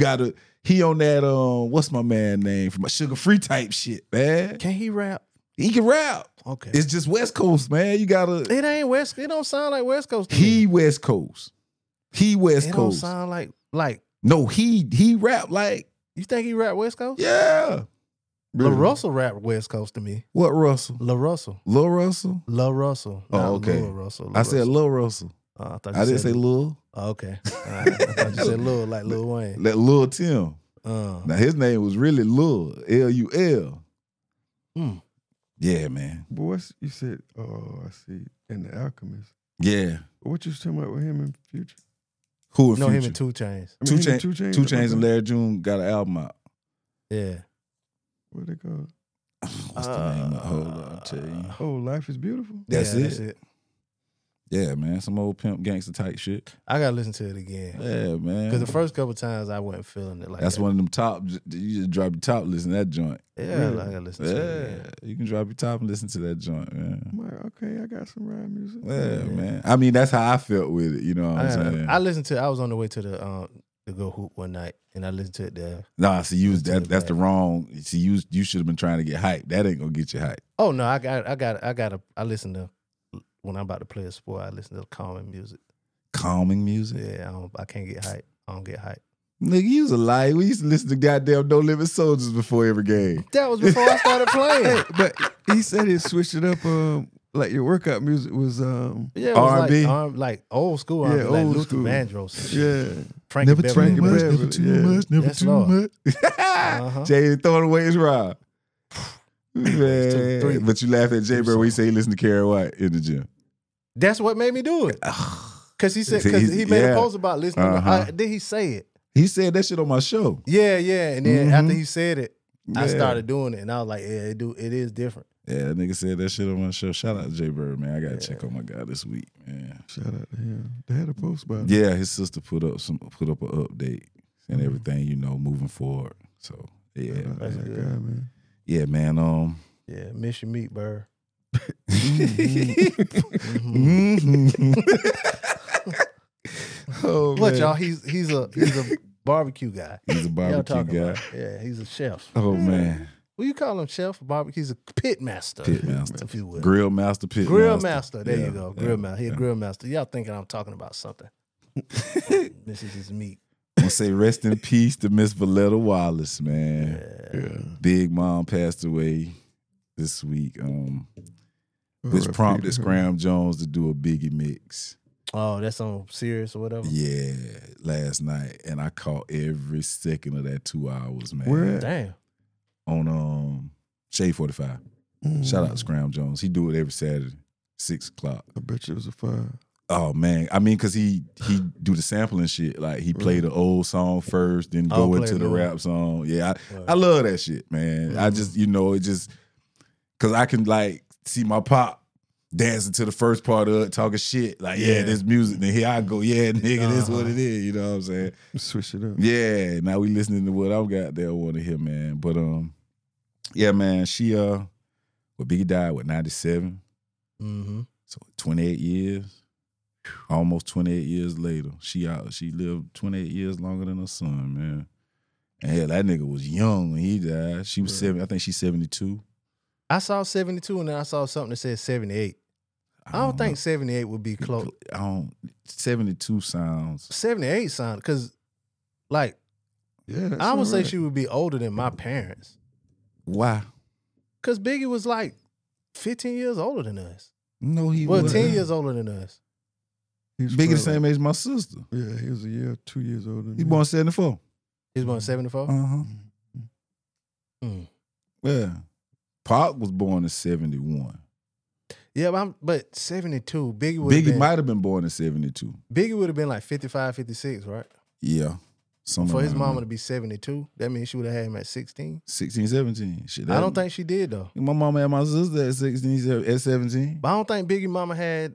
He on that what's my man name from Sugar Free type shit, man. Can he rap? He can rap. Okay. It's just West Coast, man. You gotta. It ain't West. It don't sound like West Coast. To He me. West Coast. He West It don't Coast. sound like. No, he rap like You think he rap West Coast? yeah. La Russell rap West Coast to me. What Russell? La Russell. Lil Russell? La Russell. Oh, Not okay. Lil Russell. I said Lil Russell. I thought you I didn't said say Lil. Oh, okay. All right. I thought you said Lil like Lil Wayne. That Lil Tim. Uh, Now his name was really Lil. Lul. mm. Yeah, man. But what's you said? Oh, I see. In The Alchemist. Yeah. What you was talking about with him in Future? Who in No, Future? him and 2 Chainz. I 2 mean, him and Chainz. 2 Chainz. 2 Chainz and Larry June got an album out. Yeah. What they call? What's the name? Hold on, I'll tell you. Oh, Life is Beautiful. That's Yeah, it. That's it. Yeah, man. Some old pimp gangster type shit. I gotta listen to it again. Yeah, man. Because the first couple times I wasn't feeling it like That's that. one of them top. You just drop your top, listen to that joint. Yeah, I gotta listen to it Yeah, again. you can drop your top and listen to that joint, man. I'm like, okay, I got some rap music. Yeah, man. I mean, that's how I felt with it. You know what I'm saying? I listened to. I was on the way to the Go Hoop one night, and I listened to it there. Nah, see, that's back. the wrong. See, you should have been trying to get hype. That ain't gonna get you hype. Oh no, I listen to when I'm about to play a sport. I listen to calming music. Calming music. Yeah, I can't get hype. I don't get hype. Nigga, you was a liar. We used to listen to goddamn No Limit Soldiers before every game. That was before I started playing. Hey, but he said he switched it up like your workout music was Yeah, it R&B? was like old school R&B, like old Luther school. Vandross. Yeah. Frankie Never too Beverly. much, Beverly, never too yeah. much, never Yes, too Lord. much. Jay throwing away his ride. Three. Man. But you laugh at Jay Bird when he say he listen to Karen White in the gym. That's what made me do it. Because he said, because he made a post about listening. Did he say it? He said that shit on my show. Yeah. And then after he said it, I Yeah. started doing it. And I was like, yeah, it is different. Yeah, that nigga said that shit on my show. Shout out to Jay Bird, man. I gotta check on my guy this week, man. Shout out to him. They had a post about it. Yeah, his sister put up an update and everything, moving forward. So yeah, Shout out to That's that good. guy, man. yeah, man. Yeah, miss your meat, Burr. Oh, What, man. y'all? He's a barbecue guy. He's a Y'all barbecue talking guy. about- Yeah, he's a chef. Oh man, What you call him, chef? Barbecue? He's a pit master. pit master, if you will. grill master, pit Grill master. master. There Yeah, you go. yeah, Grill master. He a yeah. grill master. Y'all thinking I'm talking about something. This is his meat. I'm gonna say rest in peace to Miss Valletta Wallace, man. Yeah. Big Mom passed away this week, which R.I.P. prompted to her. Scram Jones to do a Biggie mix. Oh, that's on Sirius or whatever? Yeah, last night, and I caught every second of that 2 hours, man. Where at? Damn. On Shade 45. Shout out to Scram Jones. He do it every Saturday, 6 o'clock. I bet you it was a 5. Oh man, I mean, cause he do the sampling shit. Like he play the old song first, then go play into the the rap song. Yeah, Right. I love that shit, man. I just it just cause I can like see my pop dancing to the first part of it, talking shit. Like, yeah, this music. Then here I go, yeah, nigga, this what it is. You know what I'm saying? Switch it up. Yeah. Now we listening to what I've got there. I want to hear, man. But yeah, man. She Biggie died with 97. Mm-hmm. So 28 years. Almost 28 years later, she lived 28 years longer than her son, man. And hell, that nigga was young when he died. She was 70. I think she's 72. I saw 72 and then I saw something that said 78. I don't think 78 would be close. 72 sounds. 78 sound, because like, Yeah, I would say she would be older than my parents. Why? Because Biggie was like 15 years older than us. No, he Well, was 10 years older than us. Biggie the same age as my sister. Yeah, he was a year, 2 years older than He me. born 74. He was born 74? Uh-huh. Mm. Yeah. Pac was born in 71. Yeah, but 72, Biggie would have Biggie been, might have been born in 72. Biggie would have been like 55, 56, right? Yeah. For his mama to to be 72, that means she would have had him at 16. 16, 17. Shit, I don't think she did, though. my mama had my sister at 16, at 17. But I don't think Biggie mama had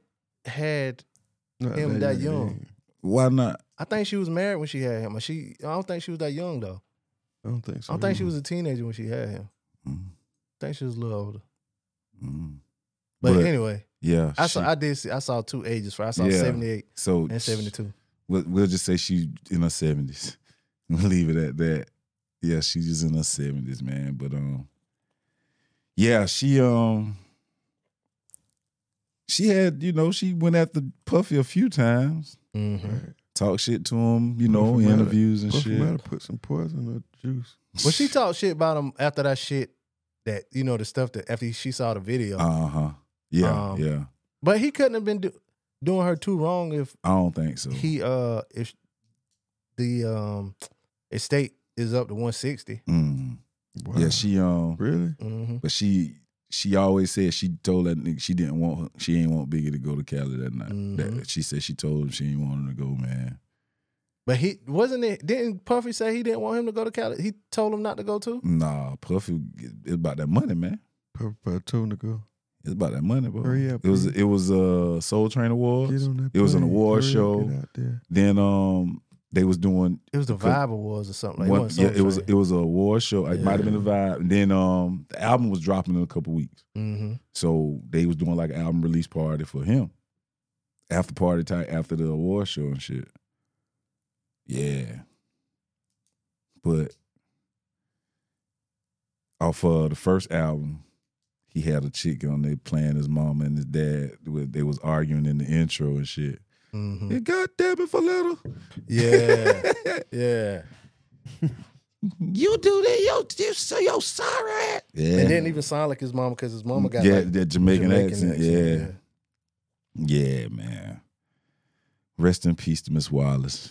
Not him that young. Why not? I think she was married when she had him. I don't think she was that young, though. I don't think so. I don't think she was a teenager when she had him. Mm, I think she was a little older. mm. But, But, anyway, Yeah. I saw two ages for her. I saw 78 So and 72. We'll just say she in her 70s. We'll leave it at that. Yeah, she's just in her 70s, man. But yeah, she had, she went after Puffy a few times. Mm-hmm. Talk shit to him, in Puffy might have- interviews and Puffy shit. might have put some poison in her juice. Well, she talked shit about him after that shit that, the stuff that after she saw the video. Uh-huh. Yeah, yeah. But he couldn't have been doing her too wrong if I don't think so. if the estate is up to 160. Mm. Wow. Yeah, she Really? Mm-hmm. but she always said she told that nigga she ain't want Biggie to go to Cali that night. Mhm. She said she told him she didn't want him to go, man. But didn't Puffy say he didn't want him to go to Cali? He told him not to go too? Nah, Puffy, it's about that money, man. Puffy probably told him to go. It's about that money, bro. Hurry up, It was Soul Train Awards. Get on that It was an plane. award Hurry up, show. get out there. Then they was doing It was the Vibe Awards or something like one, that. it was an award show. It might have been the Vibe. And then the album was dropping in a couple weeks. Mm-hmm. So they was doing like an album release party for him. After party time, after the award show and shit. Yeah. But off of the first album, he had a chick on there playing his mom and his dad. They was arguing in the intro and shit. Mm-hmm. Yeah, God damn it, Valletta. Yeah. Yeah. You do that, yo sorry. Yeah. And didn't even sound like his mama because his mama got that Jamaican accent. Yeah. Yeah, man. Rest in peace to Miss Wallace.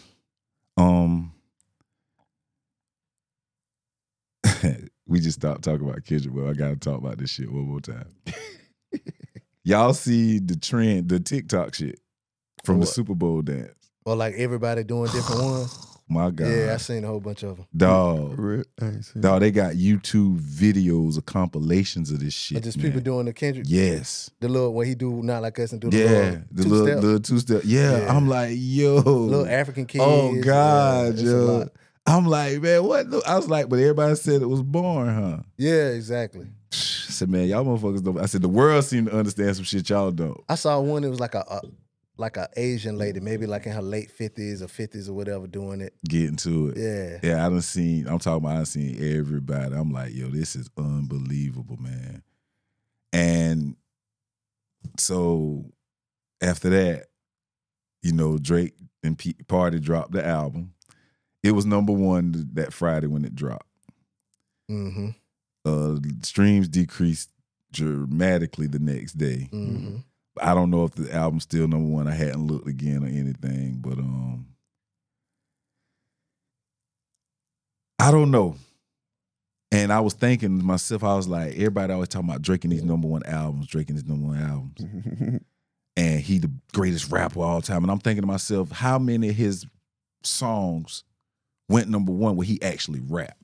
We just stopped talking about Kendrick, but I gotta talk about this shit one more time. Y'all see the trend, the TikTok shit from the Super Bowl dance? Or like everybody doing different ones? My God. Yeah, I seen a whole bunch of them. Dog, they got YouTube videos of compilations of this shit. But just people doing the Kendrick. Yes. The little when he do Not Like Us and do the little two-step. Yeah. I'm like, yo. Little African kids. Oh God, yo. I'm like, man, what? I was like, but everybody said it was boring, huh? Yeah, exactly. I said, man, y'all motherfuckers don't. I said, the world seemed to understand some shit y'all don't. I saw one, it was like a Asian lady, maybe like in her late 50s or 50s or whatever doing it. Getting to it. Yeah. Yeah, I seen everybody. I'm like, yo, this is unbelievable, man. And so after that, Drake and Party dropped the album. It was number one that Friday when it dropped. Mm-hmm. Streams decreased dramatically the next day. Mm-hmm. I don't know if the album's still number one. I hadn't looked again or anything, but I don't know. And I was thinking to myself, I was like, everybody always talking about Drake and these number one albums, and he the greatest rapper of all time. And I'm thinking to myself, how many of his songs went number one where he actually rapped?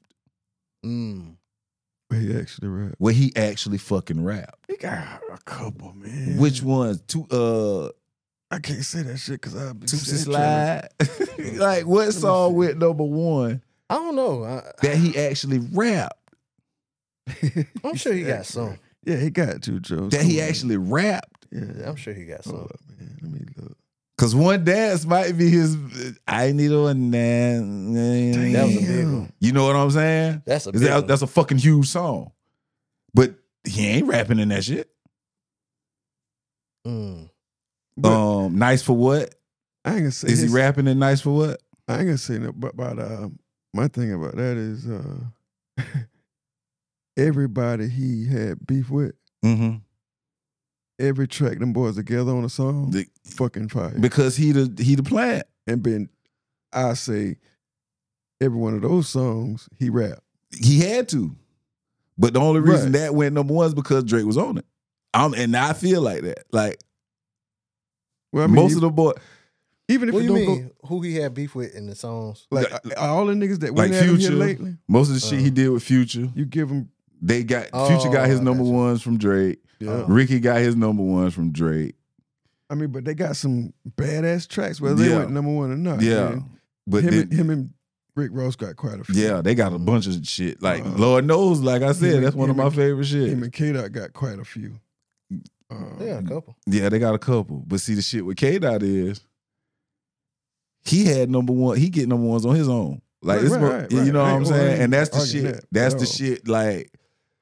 Where he actually rapped? Where he actually fucking rapped? He got a couple, man. Which ones? I can't say that shit because I'll be Tootsie Slide. Like, what song went number one? I don't know. That he actually rapped. I'm sure he got some. Yeah, he got to, Joe. That he actually rapped. Yeah, I'm sure he got some. Hold up, man. Let me look. Cause One Dance might be his. I need a one dance. That was a big one. You know what I'm saying? That's a big one. That's a fucking huge song. But he ain't rapping in that shit. Nice for What? I ain't gonna say. Is he rapping in Nice for What? I ain't gonna say no. But my thing about that is everybody he had beef with. Mm-hmm. Every track them boys together on a song, fucking fire. Because he the plant. And I say, every one of those songs, he rapped. He had to. But the only reason that went number one is because Drake was on it. And I feel like that. Like, well, I mean, most of the boys. Even if what you do you don't mean? Who he had beef with in the songs? Like all the niggas that like went at him here Future, lately. Most of the shit he did with Future. You give him. They got Future got his number ones from Drake. Yeah. Ricky got his number ones from Drake. I mean, but they got some badass tracks, whether they went number one or not. Yeah. Man. But him and Rick Ross got quite a few. Yeah, they got a bunch of shit. Like, Lord knows, like I said, that's one of my favorite shit. Him and K-Dot got quite a few. Yeah, a couple. Yeah, they got a couple. But see, the shit with K-Dot is, he had number one, he get number ones on his own. Like, you know what I'm saying? And that's the shit. That's the shit, like,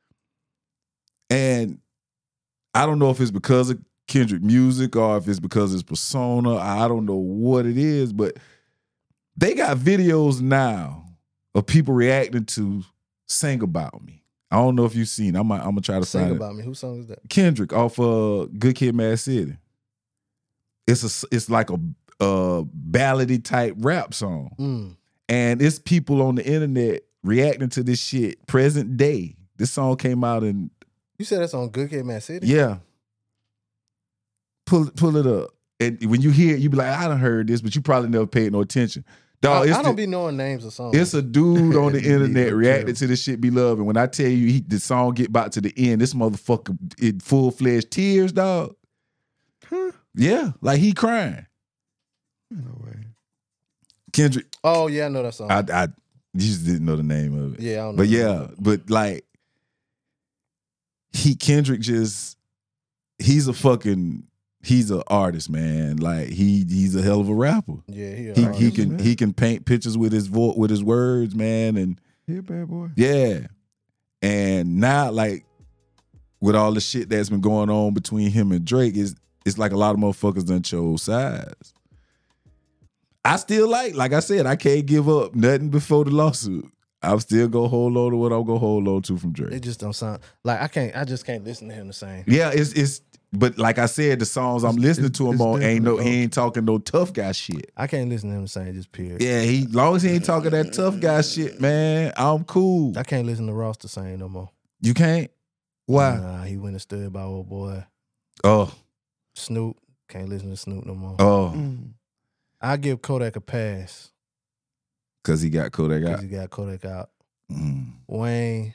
and I don't know if it's because of Kendrick music or if it's because of his persona. I don't know what it is, but they got videos now of people reacting to Sing About Me. I don't know if you've seen it. I'm gonna try to find it. Sing About Me. Whose song is that? Kendrick off Good Kid, Mad City. It's like a ballady type rap song. And it's people on the internet reacting to this shit present day. This song came out in... You said that's on Good Kid, Mad City? Yeah. Pull it up. And when you hear it, you be like, I done heard this, but you probably never paid no attention. Dog, I don't be knowing names of songs. It's a dude on the internet reacting to this shit, Beloved. And when I tell you the song get back to the end, this motherfucker in full-fledged tears, dog. Huh? Yeah, like he crying. No way. Kendrick. Oh, yeah, I know that song. I just didn't know the name of it. Yeah, I don't know. But yeah, but like, Kendrick just, he's an artist, man. Like he's a hell of a rapper. Yeah, he can paint pictures with his words, man, and he a bad boy. Yeah, and now like with all the shit that's been going on between him and Drake, it's like a lot of motherfuckers done chose sides. I still like I said, I can't give up nothing before the lawsuit. I'm still go hold on to what I'm gonna hold on to from Drake. It just don't sound like I just can't listen to him the same. Yeah, it's but like I said, the songs I'm listening to him on he ain't talking no tough guy shit. I can't listen to him the same, just period. Yeah, long as he ain't talking that tough guy shit, man, I'm cool. I can't listen to Ross the same no more. You can't? Why? Nah, he went and stood by old boy. Oh. Snoop. Can't listen to Snoop no more. Oh. I give Kodak a pass. Cause he got Kodak out. Cause he got Kodak out. Wayne.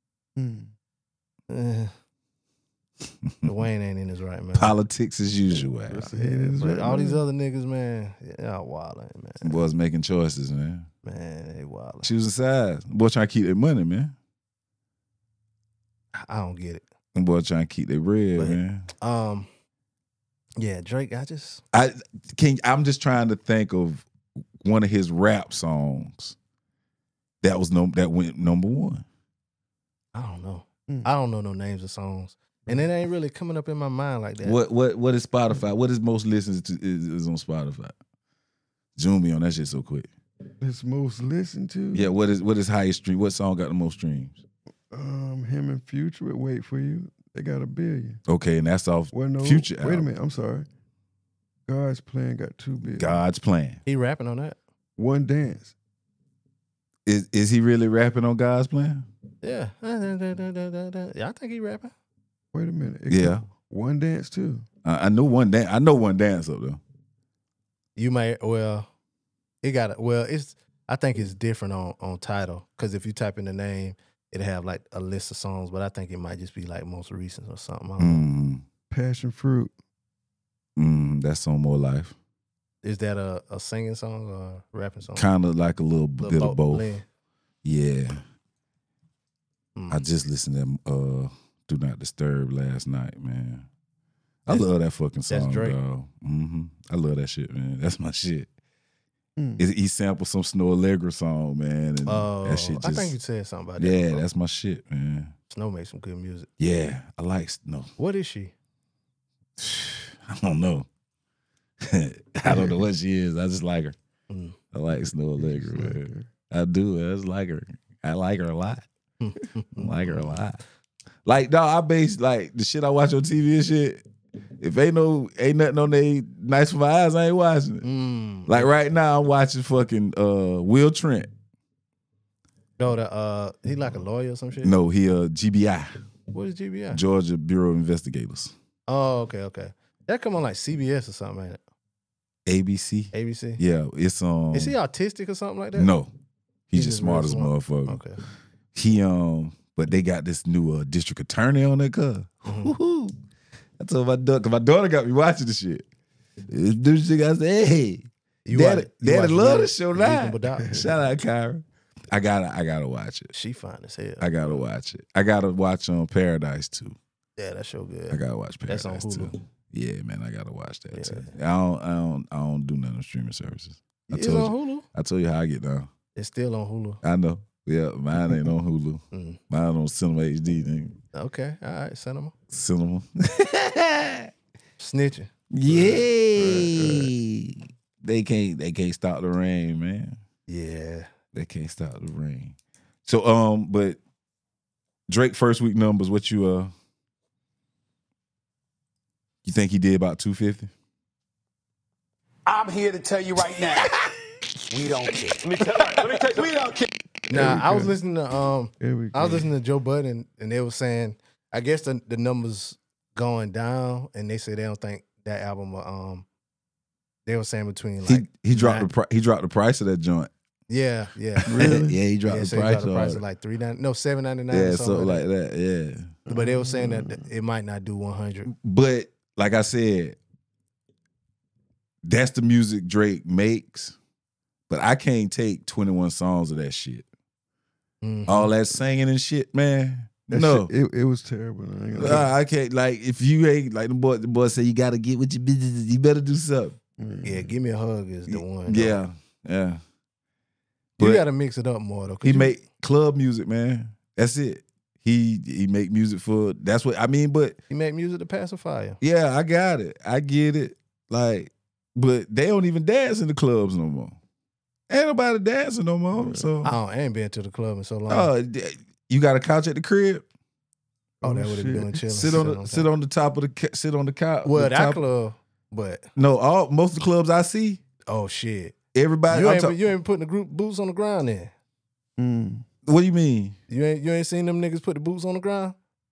Wayne ain't in his right, man. Politics as usual. But all these other niggas, man, y'all wildin', man. Boys making choices, man. Man, they wildin'. Choosing sides. Boy trying to keep their money, man. I don't get it. Boy trying to keep their bread, man. Yeah, Drake, I'm just trying to think of one of his rap songs that went number one. I don't know. I don't know no names of songs. And it ain't really coming up in my mind like that. What is Spotify? What is most listened to is on Spotify? Zoom me on that shit so quick. It's most listened to? Yeah, what is highest stream? What song got the most streams? Him and Future with Wait For You. They got 1 billion. Okay, and that's off Future album. Wait a minute, I'm sorry. God's Plan got 2 billion. God's Plan. He rapping on that? One Dance. Is he really rapping on God's Plan? Yeah. I think he rapping. Wait a minute. Yeah. One Dance too. I know One Dance. I know One Dance up though. You might I think it's different on title. Cause if you type in the name, it'll have like a list of songs, but I think it might just be like most recent or something. I don't know. Passion Fruit. That's on More Life. Is that a singing song or a rapping song? Kind of like a little bit of both. Blend. Yeah. I just listened to Do Not Disturb last night, man. I love that fucking song, that's Drake. dog. I love that shit, man. That's my shit. He sampled some Snow Allegra song, man. And that shit just, I think you said something about that. Yeah, before. that's my shit, man. Snow makes some good music. Yeah, I like Snow. What is she? I don't know. I don't know what she is. I just like her. I like Snow Allegra, man. I do. I just like her. I like her a lot. I like her a lot. Like, dog, I base like the shit I watch on TV and shit. If ain't nothing on they nice for my eyes, I ain't watching it. Like right now, I'm watching fucking Will Trent. No, he like a lawyer or some shit? No, he GBI. What is GBI? Georgia Bureau of Investigators. Oh, okay. That come on like CBS or something, ain't it? ABC. ABC? Yeah, it's Is he autistic or something like that? No. He's just smart as a motherfucker. Okay. He but they got this new district attorney on there, cuz. I told my daughter, cause my daughter got me watching the shit. This dude shit, I said, hey, daddy love the show now. Shout out Kyra. I gotta watch it. She fine as hell. I gotta watch it. I gotta watch Paradise too. Yeah, that show good. I gotta watch Paradise That's on Hulu. too. Yeah, man, I gotta watch that too. I don't do none of streaming services. It's on Hulu. I told you how I get down. It's still on Hulu. I know. Yeah, mine ain't on Hulu. Mine on Cinema HD, nigga. Okay, all right, Cinema. Snitching. Yay! They can't stop the rain, man. Yeah. They can't stop the rain. So but Drake first week numbers, what you think he did about 250? I'm here to tell you right now. We don't care. Let me tell you, we don't care. Nah, I was listening to Joe Budden and they were saying, I guess the numbers going down, and they say they don't think that album will, they were saying between like he dropped the price of that joint. Yeah. Really? Yeah, he dropped the price. He dropped the price of like $7.99. Yeah, something like that. Yeah. But they were saying that it might not do 100. But like I said, that's the music Drake makes. But I can't take 21 songs of that shit. All that singing and shit, man. No, shit, it was terrible. I can't. Like, if you ain't like the boy said, you got to get with your business. You better do something. Yeah, Give Me a Hug is the one. Yeah. You got to mix it up more though. He make club music, man. That's it. He make music for. That's what I mean. But he make music to pacify you. Yeah, I got it. I get it. Like, but they don't even dance in the clubs no more. Ain't nobody dancing no more. So I ain't been to the club in so long. you got a couch at the crib? Oh, that would have been doing chilling. Sit on the top of the sit on the couch. Well, that club, but no, most of the clubs I see. Oh shit! Everybody, you ain't putting the group boots on the ground then. What do you mean? You ain't seen them niggas put the boots on the ground?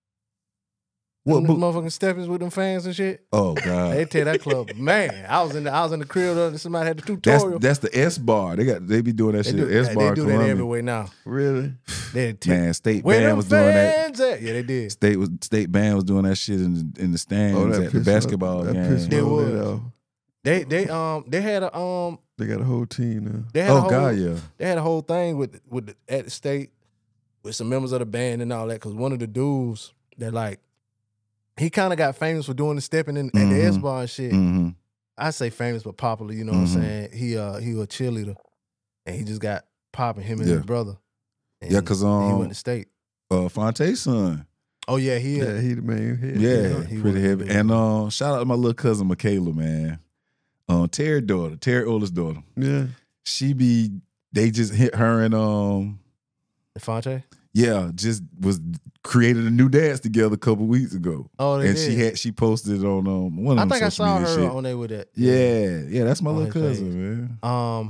What them motherfucking steppers with them fans and shit? Oh God! They tear that club. Man, I was in the crib and somebody had the tutorial. That's the S bar. They be doing that shit. S bar. They do that everywhere now. Really? Man, State Band was doing that. Yeah, they did. State Band was doing that shit in the stands at the basketball game. They was. They had a They got a whole team now. They had yeah. They had a whole thing at the state with some members of the band and all that. Because one of the dudes that like. He kind of got famous for doing the stepping at the S bar and shit. Mm-hmm. I say famous but popular, you know what I'm saying? He was a cheerleader, and he just got popping him and his brother. And because he went to state. Fonte's son. Oh yeah, he the main head. Yeah, he pretty heavy. And shout out to my little cousin Michaela, man. Terry Ola's daughter. Yeah, they just hit her and Fonte. Yeah, just created a new dance together a couple weeks ago. Oh, they did. She posted on one of them. I think I saw her shit. on there with that. Yeah, that's my little cousin, man.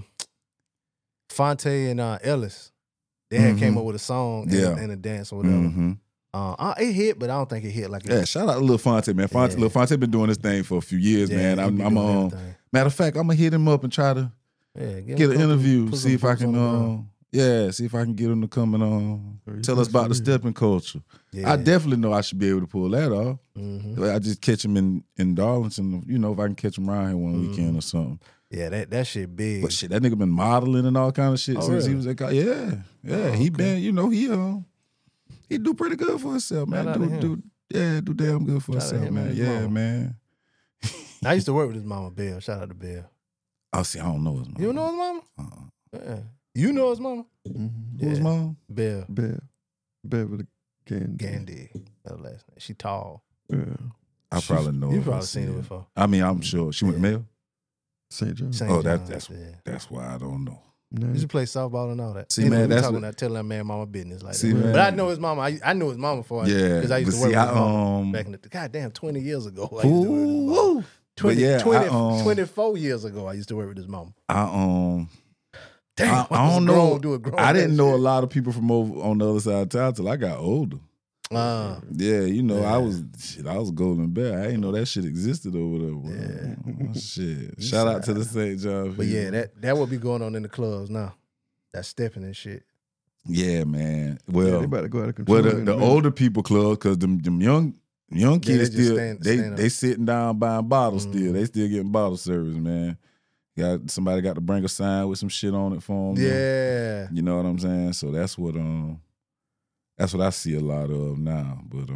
Fonte and Ellis, they had came up with a song and a dance or whatever. Mm-hmm. It hit, but I don't think it hit like it. Yeah, shout out to Lil Fonte, man. Lil Fonte been doing this thing for a few years, man. I'm matter of fact, I'm gonna hit him up and try to get an interview, see if I can. See if I can get him to come and tell us about the stepping culture. Yeah. I definitely know I should be able to pull that off. Mm-hmm. I just catch him in Darlington, if I can catch him around here one weekend or something. Yeah, that shit big. But shit, that nigga been modeling and all kind of shit since he was at college. Yeah. He been, he do pretty good for himself, man. Do damn good for himself, man. Yeah, man. I used to work with his mama, Belle. Shout out to Belle. Oh, see, I don't know his mama. You don't know his mama? Yeah. You know his mama? Mm-hmm. Who's mom? Belle. Beverly Gandy. Her last name. She tall. Yeah. I probably know her. You've probably seen her before. I mean, I'm sure. She went to Mayo? St. John. That's why I don't know. You used to play softball and all that. See, man, that's talking about telling that man mama business like see, that. Man. But I know his mama. I knew his mama for because I used to work with his mama back in the goddamn 20 years ago. I used to work with his mama. 24 years ago, I used to work with his mama. Damn, I don't know. I didn't know shit. a lot of people from over on the other side of town till I got older. I was Golden Bear. I didn't know that shit existed over there. Yeah. Shit. Shout out to the St. John. But yeah, that would be going on in the clubs now. That stepping and shit. Yeah, man. Well, they about to go out of control. Well, the older people clubs, because them young kids still they sitting down buying bottles still. They still getting bottle service, man. Somebody got to bring a sign with some shit on it for them. Yeah. You know what I'm saying? So that's what I see a lot of now. But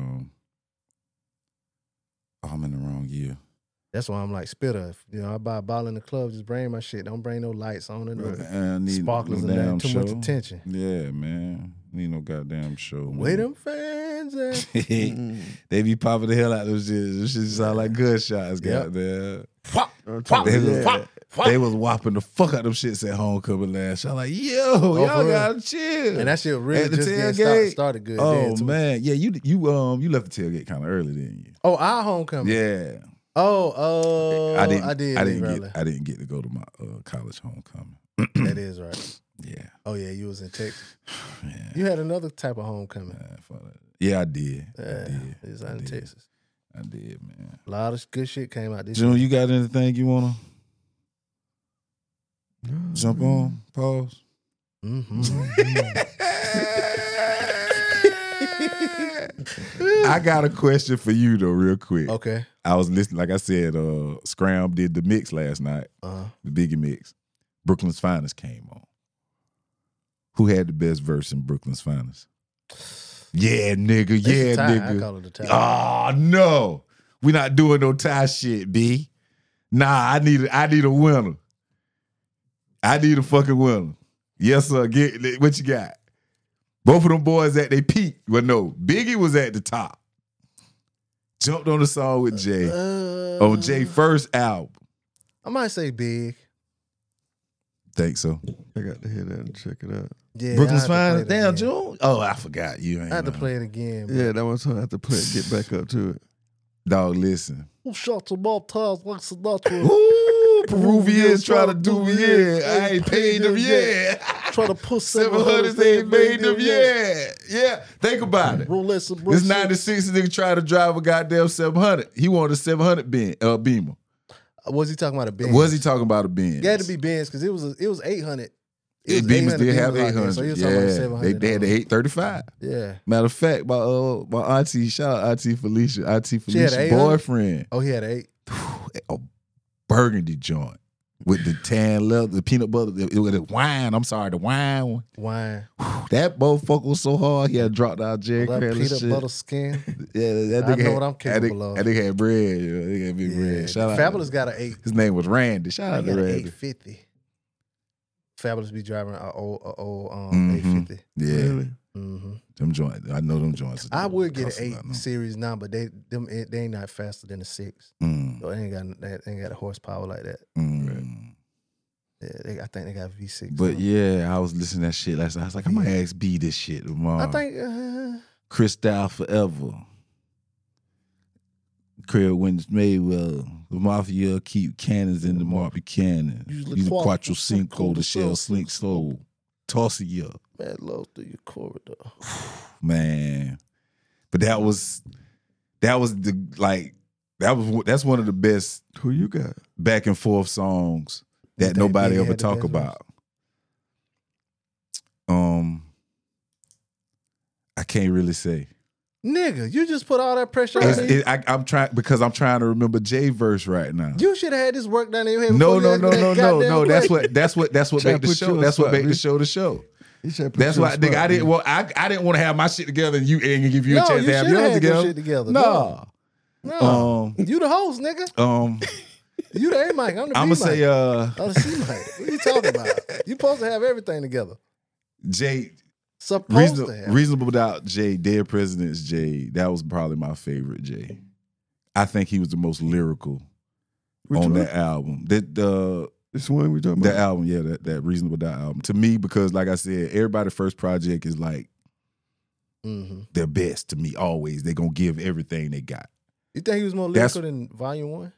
I'm in the wrong year. That's why I'm like Spitter. I buy a bottle in the club, just bring my shit. Don't bring no lights on and sparklers and that. Too much attention. Yeah, man. Need no goddamn show. Where them fans at? They be popping the hell out of those shit. Those shit sound like gunshots, goddamn. They was whopping the fuck out of them shits at homecoming last year. I'm like, y'all gotta chill. And that shit really just started good. Oh man, yeah, you left the tailgate kind of early, didn't you? Oh, our homecoming. Yeah. I didn't get to go to my college homecoming. That is right. Yeah. Oh yeah, you was in Texas. Yeah. You had another type of homecoming. Yeah, I did. It was out in Texas. I did, man. A lot of good shit came out this June, year. you got anything you wanna jump on? Pause. I got a question for you though, real quick. Okay. I was listening, like I said, Scram did the mix last night, the Biggie mix. Brooklyn's Finest came on. Who had the best verse in Brooklyn's Finest? Yeah, nigga. Yeah, nigga. I call it a tie. Oh no, we not doing no tie shit, B. Nah, I need a winner. I need a fucking winner. Yes, sir. Get what you got. Both of them boys at their peak. Well, no, Biggie was at the top. Jumped on the song with Jay on Jay's first album. I might say Big. Think so. I got to hear that and check it out. Yeah, Brooklyn's I had to fine. play it Damn, again. June. Oh, I forgot you. Ain't I had to know. play it again. But Yeah, that was I have to play it, get back up to it. Dog, listen. who shot the Maltese like Sinatra? Ooh, Peruvians try to do me, yeah. I ain't paid them yet. Try to put 700, they ain't made them yet. Yeah, think about it. Rolex and This Brooklyn. 96 nigga tried to drive a goddamn 700. He wanted a 700 Beamer. Was he talking about a Benz? Was he talking about a Benz? It had to be Benz because it was 800. Beamers did have Beamers out there, 800. so he was talking about Yeah, 700. they had the 835. Yeah. Matter of fact, my auntie, shout out Auntie Felicia, had an 800? boyfriend, Oh, he had an 8. a burgundy joint with the tan leather, the peanut butter, with the wine. I'm sorry, the wine one. Wine. That motherfucker was so hard, he had dropped out Jerry That Cradle peanut shit. butter skin. Yeah, that I nigga know had, what I'm capable of. That nigga had bread. You know, that nigga had big bread. Shout out. Fabulous got an 8. His name was Randy. Shout I out got to an Randy. 850. Fabulous be driving an old Mhm. 850. Yeah, Really? Mm-hmm. them joints. I know them joints. I would get cost a an lot, 8 no? series now, but they ain't not faster than a 6. Mm, So they ain't got a horsepower like that. mm. Yeah, I think they got V6. But too. yeah, I was listening to that shit last night. I was like, I'm gonna ask B this shit tomorrow. I think Cristal Forever. Crib wins Mayweather. The Mafia keep cannons in the Mark Buchanan. Usually Use the Quattro Quattro Cinco, the shell Cinco, slink slow. Toss it up. mad love through your corridor. Man. But that's one of the best Who you got? back and forth songs You that think nobody Biggie ever had the talk best about. I can't really say. Nigga, you just put all that pressure on me. I'm trying to remember J verse right now. You should have had this work down in your head. No. before you asked me that goddamn That's what Try make to the put show. you on That's what spot, make the bitch. show the show. He said put That's you on why, nigga. spot, I didn't. man. Well, I didn't want to have my shit together and give you a No, chance you to have should yours have your together. shit together. No. No. You the host, nigga. You the A mic. I'm the B I'm gonna mic. say I'm the C mic. What are you talking about? You supposed to have everything together. Jay. Supposed to have. Reasonable Doubt Jay, Dead Presidents Jay. That was probably my favorite Jay. I think he was the most lyrical Which on one? that album. This one we talking That about? album, yeah, that Reasonable Doubt album. To me, because like I said, everybody's first project is like Mm-hmm. their best to me. Always, they gonna give everything they got. You think he was more That's- lyrical than Volume 1?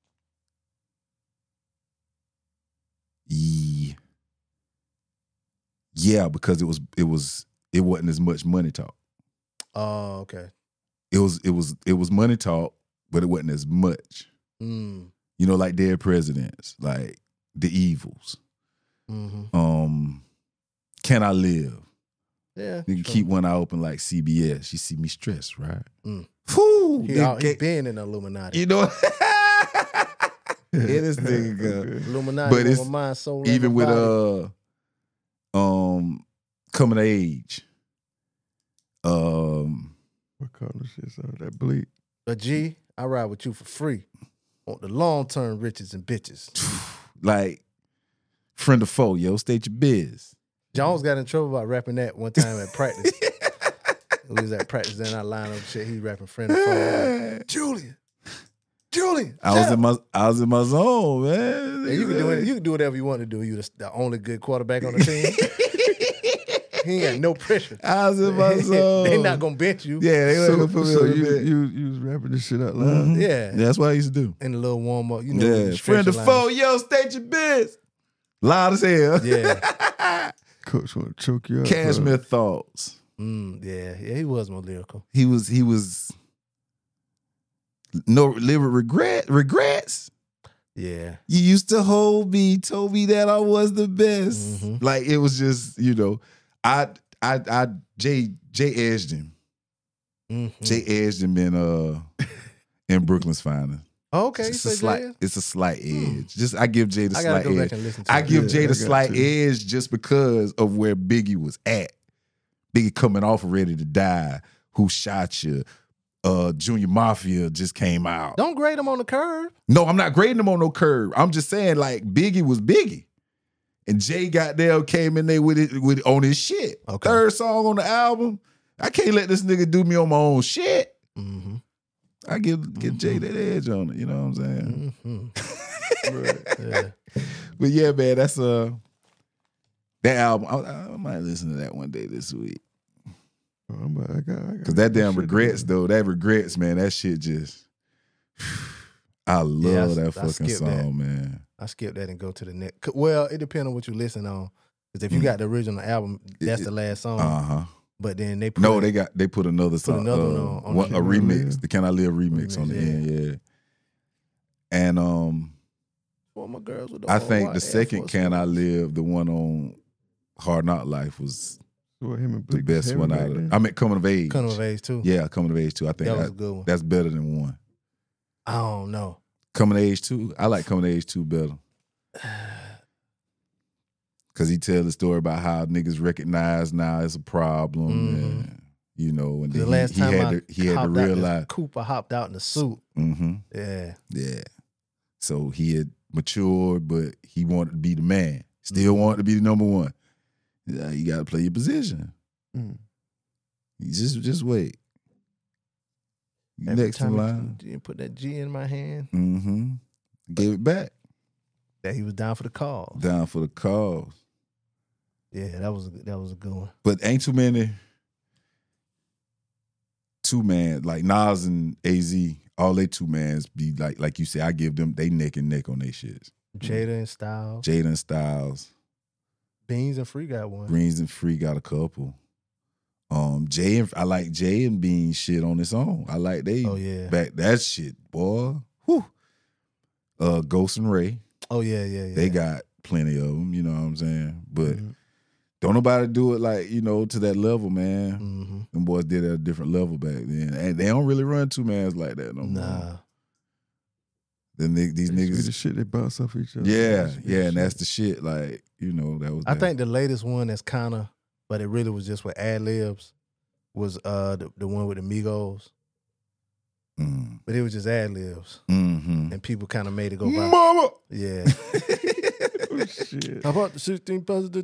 Yeah, because it wasn't as much money talk. Oh, okay. It was money talk, but it wasn't as much. Mm. You know, like Dead Presidents, like The Evils. Mm-hmm. Can I Live? Yeah. You can keep one eye open like CBS. You see me stressed, right? Mm. Whew, He been in the Illuminati. you know, this nigga go. Illuminati, But with it's my mind, soul, Even and with body. Coming of Age. What color shit? So that bleak. But G, I ride with you for free. Want the long-term riches and bitches. Like friend or foe, yo, state your biz. Jones got in trouble about rapping that one time at practice. We was at practice, then I line up shit. He rapping friend or foe. Like, Julian. I was in my zone, man. And you can do it. You can do whatever you want to do. You the only good quarterback on the team. He ain't got no pressure. I was in my zone. They not gonna bench you. Yeah, they So, gonna put me so on the you, bench. you was rapping this shit out loud. Mhm. Yeah. That's what I used to do. In the little warm up, you know. Yeah, the friend or stretcher foe, line. yo, state your biz. Loud as hell. Yeah. Coach want to choke you up. Cashmere Thoughts. Yeah. He was more lyrical. He was no live with regrets. Yeah. You used to hold me, told me that I was the best. Mhm. Like it was just, you know, Jay edged him. Mm-hmm. Jay edged him in Brooklyn's Finest. Okay. It's you a said slight, Jay? it's a slight edge. Just I give Jay the I gotta slight go edge. back and listen to I it. give Yeah, Jay I the got slight to. edge just because of where Biggie was at. Biggie coming off Ready to Die. Who Shot You? Junior Mafia just came out. Don't grade him on the curve. No, I'm not grading him on no curve. I'm just saying like Biggie was Biggie. And Jay goddamn came in there with it on his shit. Okay. Third song on the album. I can't let this nigga do me on my own shit. Mm-hmm. I give Jay that edge on it. You know what I'm saying? Mm-hmm. Right. Yeah. But yeah, man, that's That album, I might listen to that one day this week. Because that damn Regrets, though, that Regrets, man, that shit just, I love that fucking song, man. I skip that and go to the next. Well, it depends on what you listen on. Because if you got the original album, that's the last song. Uh-huh. But then they put they put another song, another one on a remix, the Can I Live remix on the end, yeah. And well, my girls with I think the second Can I Live, the one on Hard Knock Life, was the best one out of it. I mean, Coming of Age. Coming of Age too. Yeah, Coming of Age too. I think that was a good one. That's better than one. I don't know. Coming of Age 2. I like Coming of Age 2 better. Cause he tell the story about how niggas recognize now it's a problem, and you know, and then the last time he had to realize Cooper hopped out in the suit. Mm-hmm. Yeah. So he had matured, but he wanted to be the man. Still wanted to be the number one. Yeah, you got to play your position. You just wait. Every Next in line, you put that G in my hand. Mm-hmm. Gave it back. That he was down for the cause. Down for the cause. Yeah, that was a good one. But ain't too many two-man, like Nas and AZ, all they two-mans be like you say, I give them, they neck and neck on their shits. Jada and Styles. Jada and Styles. Beans and Free got one. Beans and Free got a couple. I like Jay and Beans shit on its own. I like they back that shit, boy. Whew. Ghost and Ray. Oh yeah. They got plenty of them, you know what I'm saying? But don't nobody do it like, you know, to that level, man. Mm-hmm. Them boys did it at a different level back then. And they don't really run two-mans like that no more. Nah. Then these niggas, the shit they bounce off each other. Yeah, and that's the shit. Like, you know, that was. I think the latest one that's kind of, but it really was just with ad libs, was the one with the Migos. But it was just ad libs, and people kind of made it go viral. Mama, yeah. Oh, shit. How about the 16 positive?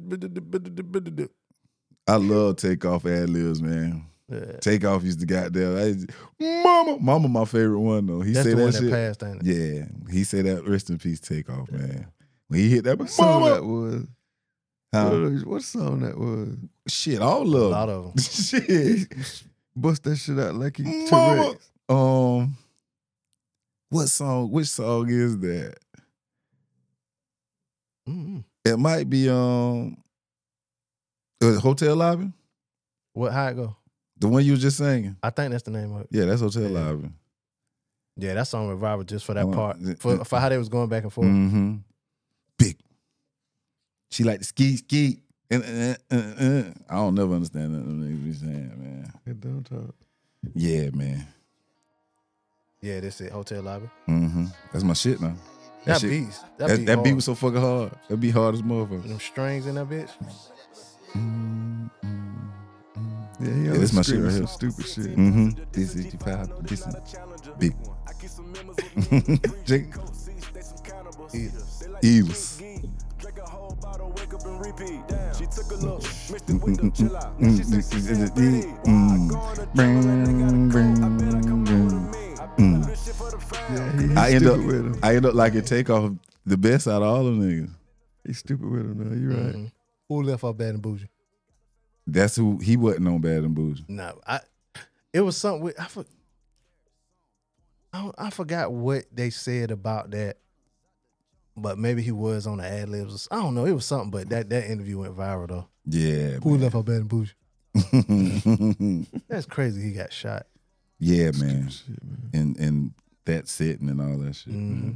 I love Takeoff ad libs, man. Yeah. Takeoff used to goddamn Mama, my favorite one though. He That's said the one that shit. passed, ain't it? Yeah, he said that. Rest in peace, Takeoff, man. When he hit that, What song that was? What song that was? Shit, all of A them. lot of them. Shit, bust that shit out like he Mama. T-Rex. What song? Which song is that? Mm-hmm. It might be Hotel Lobby. How it go? The one you was just singing. I think that's the name of it. Yeah, that's Hotel Lobby. Yeah, that song went viral just for that part. For how they was going back and forth. Mm-hmm. Big. She like to ski. I don't never understand that niggas be saying, man. They don't talk. Yeah, man. Yeah, that's it. Hotel Lobby. Mm-hmm. That's my shit now. That shit, beat. That beat was so fucking hard. That beat hard as motherfucker. Them strings in that bitch. Yeah, this my shit right here. Some stupid shit. Mm-hmm. This is 65. This is big. Jake. Eels. She took a look, mixed it with them chill out. She said she said it's big. I end up liking Takeoff the best out of all them niggas. He's stupid with him now. You're right. Who left off Bad and Bougie? That's who he wasn't on Bad and Bougie. No, it was something with I forgot what they said about that, but maybe he was on the ad libs. I don't know. It was something, but that interview went viral though. Yeah. Who left off Bad and Bougie? That's crazy. He got shot. Yeah, man. Shit, man. And that setting and all that shit. Man.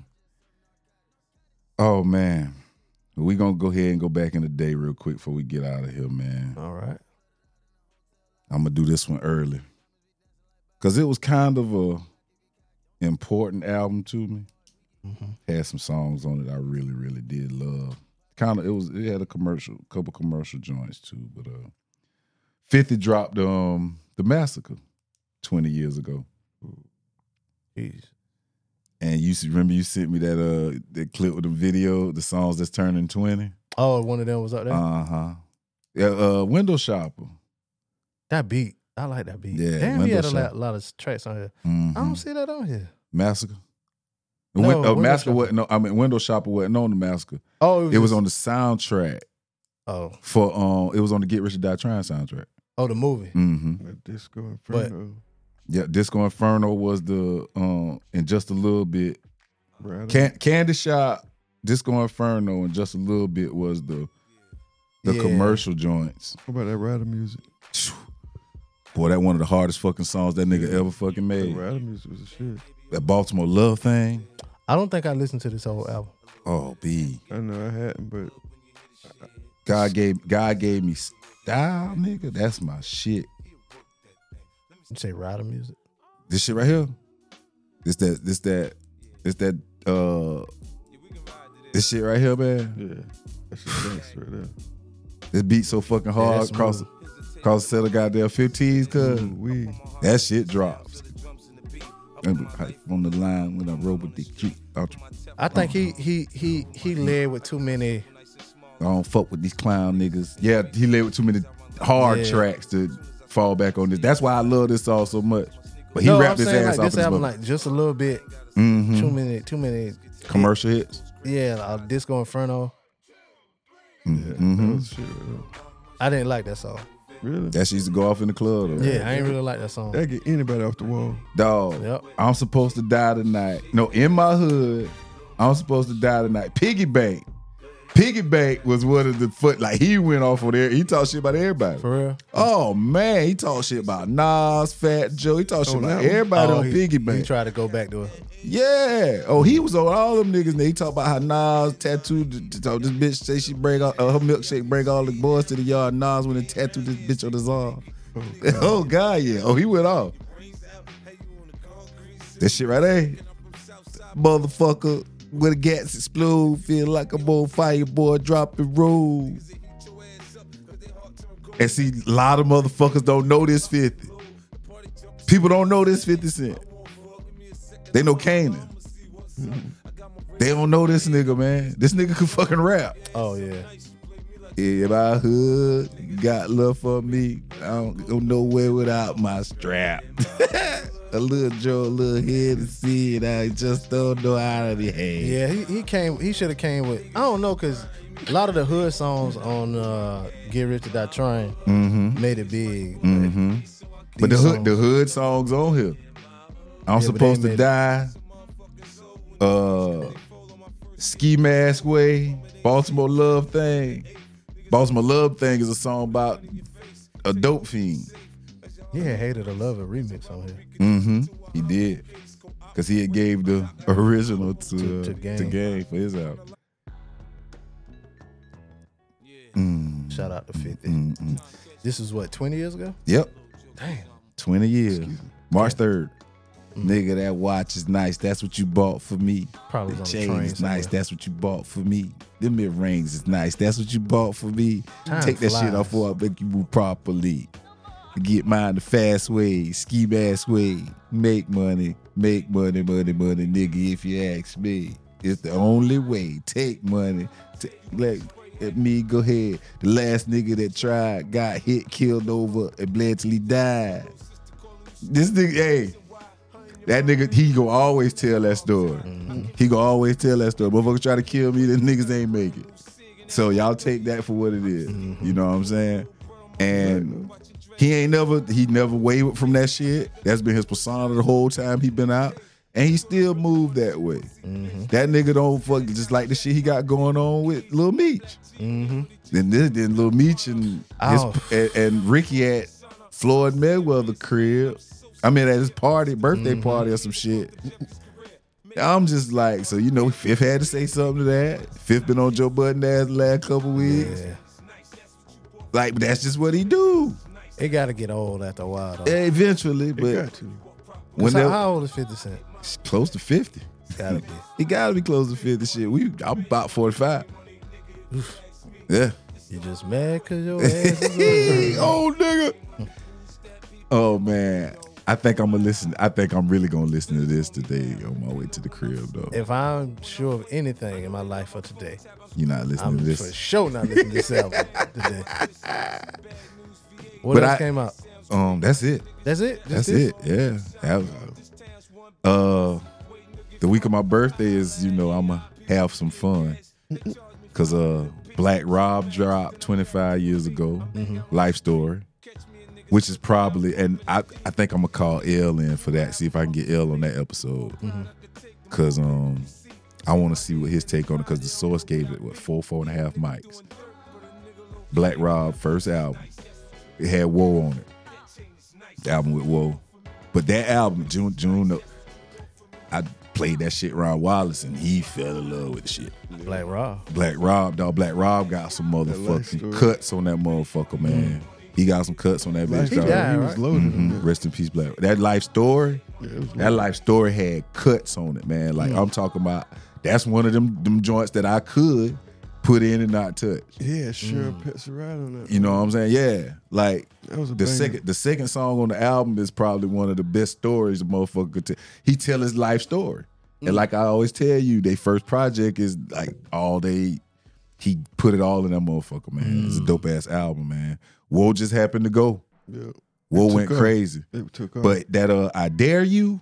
Oh man. We gonna go ahead and go back in the day real quick before we get out of here, man. All right. I'm gonna do this one early. Cause it was kind of a important album to me. Had some songs on it I really, really did love. It had a couple commercial joints too, but 50 dropped The Massacre 20 years ago. Jeez. And remember you sent me that clip with the video, the songs that's turning 20? Oh, one of them was up there? Uh-huh. Yeah, Window Shopper. That beat. I like that beat. Yeah, damn, he had a lot of tracks on here. I don't see that on here. Massacre? No, Massacre wasn't. Window Shopper wasn't on the Massacre. Oh, it was on the soundtrack Oh, for it was on the Get Rich or Die Trying soundtrack. the movie. Mm-hmm. Disco Inferno. Yeah, Disco Inferno was the and Just a Little Bit. Candy Shop, Disco Inferno, and Just a Little Bit was the commercial joints. What about that Rider music? Boy, that one of the hardest fucking songs that nigga ever fucking made. That Rider music was a shit. That Baltimore Love thing. I don't think I listened to this whole album. Oh, B. I know I hadn't, but God gave me style, nigga. That's my shit. You say Rider music? This shit right here. This shit right here, man. yeah, that's just nice right there. This beat so fucking hard that's across a set of goddamn 15s, cuz. That shit drops. On the line when I rode with the Jeep. I think he led with too many. I don't fuck with these clown niggas. Yeah, he led with too many hard tracks to fall back on this. That's why I love this song so much. But he rapped his ass off. This album, like just a little bit. Too many commercial hits. Yeah, Disco Inferno. That was shit right there. I didn't like that song. Really? That shit used to go off in the club. Though. Yeah, I ain't really like that song. That get anybody off the wall. Dog, Yep. I'm supposed to die tonight. No, in my hood, I'm supposed to die tonight. Piggy Bank was one of the like he went off on there. He talked shit about everybody. For real? Oh man, he talked shit about Nas, Fat Joe. He talked shit about everybody on Piggy Bank. He tried to go back to it. Yeah. Oh, he was on all them niggas. He talked about how Nas tattooed. This bitch say she bring all, her milkshake bring all the boys to the yard. Nas went and tattooed this bitch on his arm. Oh God, yeah. Oh, he went off. That shit right there, motherfucker. When the gas explode, feel like I'm on fire, boy, dropping rules. And see, a lot of motherfuckers don't know this 50. People don't know this 50 Cent. They know Kanan. They don't know this nigga, man. This nigga can fucking rap. Oh, yeah. Yeah, my hood got love for me. I don't go nowhere without my strap. A little Joe, a little head to see it. I just don't know how to behave. Yeah, he should have came with, I don't know, because a lot of the hood songs on Get Rich or Die Trying made it big. But the hood songs on here. I'm supposed to die. Ski Mask Way, Baltimore Love Thing. Baltimore Love Thing is a song about a dope fiend. He had Hated or Love a remix on here. He did. Because he had gave the original to Game for his album. Shout out to 50. This is what, 20 years ago? Yep. Damn. 20 years. March 3rd. Nigga, that watch is nice. That's what you bought for me. Probably the was on the chain train is nice. somewhere. That's what you bought for me. Them earrings is nice. That's what you bought for me. Time Take that shit flies. off before I make you move properly. Get mine the fast way, ski mask way. Make money, money, nigga. If you ask me, it's the only way. Take money. Let me go ahead. The last nigga that tried got hit, killed over, and bled till he died. This nigga, hey, that nigga, he gon' always tell that story. He gon' always tell that story. Motherfuckers try to kill me, the niggas ain't make it. So y'all take that for what it is. You know what I'm saying? And he never wavered from that shit. That's been his persona the whole time he been out. And he still moved that way. That nigga don't fuck just like the shit he got going on with Lil Meech. Then Lil Meech and and Ricky at Floyd Mayweather crib. I mean at his birthday party or some shit. I'm just like, so you know, Fifth had to say something to that. Fifth been on Joe Budden ass the last couple weeks. Yeah. Like, but that's just what he do. It got to get old after a while, though. Eventually, It but got to. How old is 50 Cent? Close to 50. Gotta be. He gotta be close to 50 shit. I'm about 45. Yeah. You just mad because your ass is Oh, nigga. Oh, man. I think I'm really gonna listen to this today on my way to the crib, though. If I'm sure of anything in my life for today, You're not listening I'm to this. for sure not listening to this album today. What But else came out? That's it. That's it? That's it. Yeah. That was, the week of my birthday is, I'ma have some fun. Cause Black Rob dropped 25 years ago. Life Story, which is probably, and I think I'm gonna call L in for that. See if I can get L on that episode, cause I want to see what his take on it. Cause the Source gave it 4.5 mics. Black Rob first album, it had Woe on it. The album with Woe, but that album June, I played that shit Ron Wallace and he fell in love with the shit. Black Rob. Black Rob got some motherfucking cuts on that motherfucker, man. He got some cuts on that bitch, dog. died, He was loaded. on that. Rest in peace, Black. That Life Story, that Life Story had cuts on it, man. Like I'm talking about, that's one of them joints that I could put in and not touch. Yeah, sure. Pets right on that. You know what I'm saying? Yeah. Like That was a the banger. second song on the album is probably one of the best stories a motherfucker could tell. He tell his life story. And like I always tell you, their first project is like he put it all in that motherfucker, man. It's a dope ass album, man. Woe just happened to go. Yeah. Woe It went took off. crazy. It took off. But that I Dare You,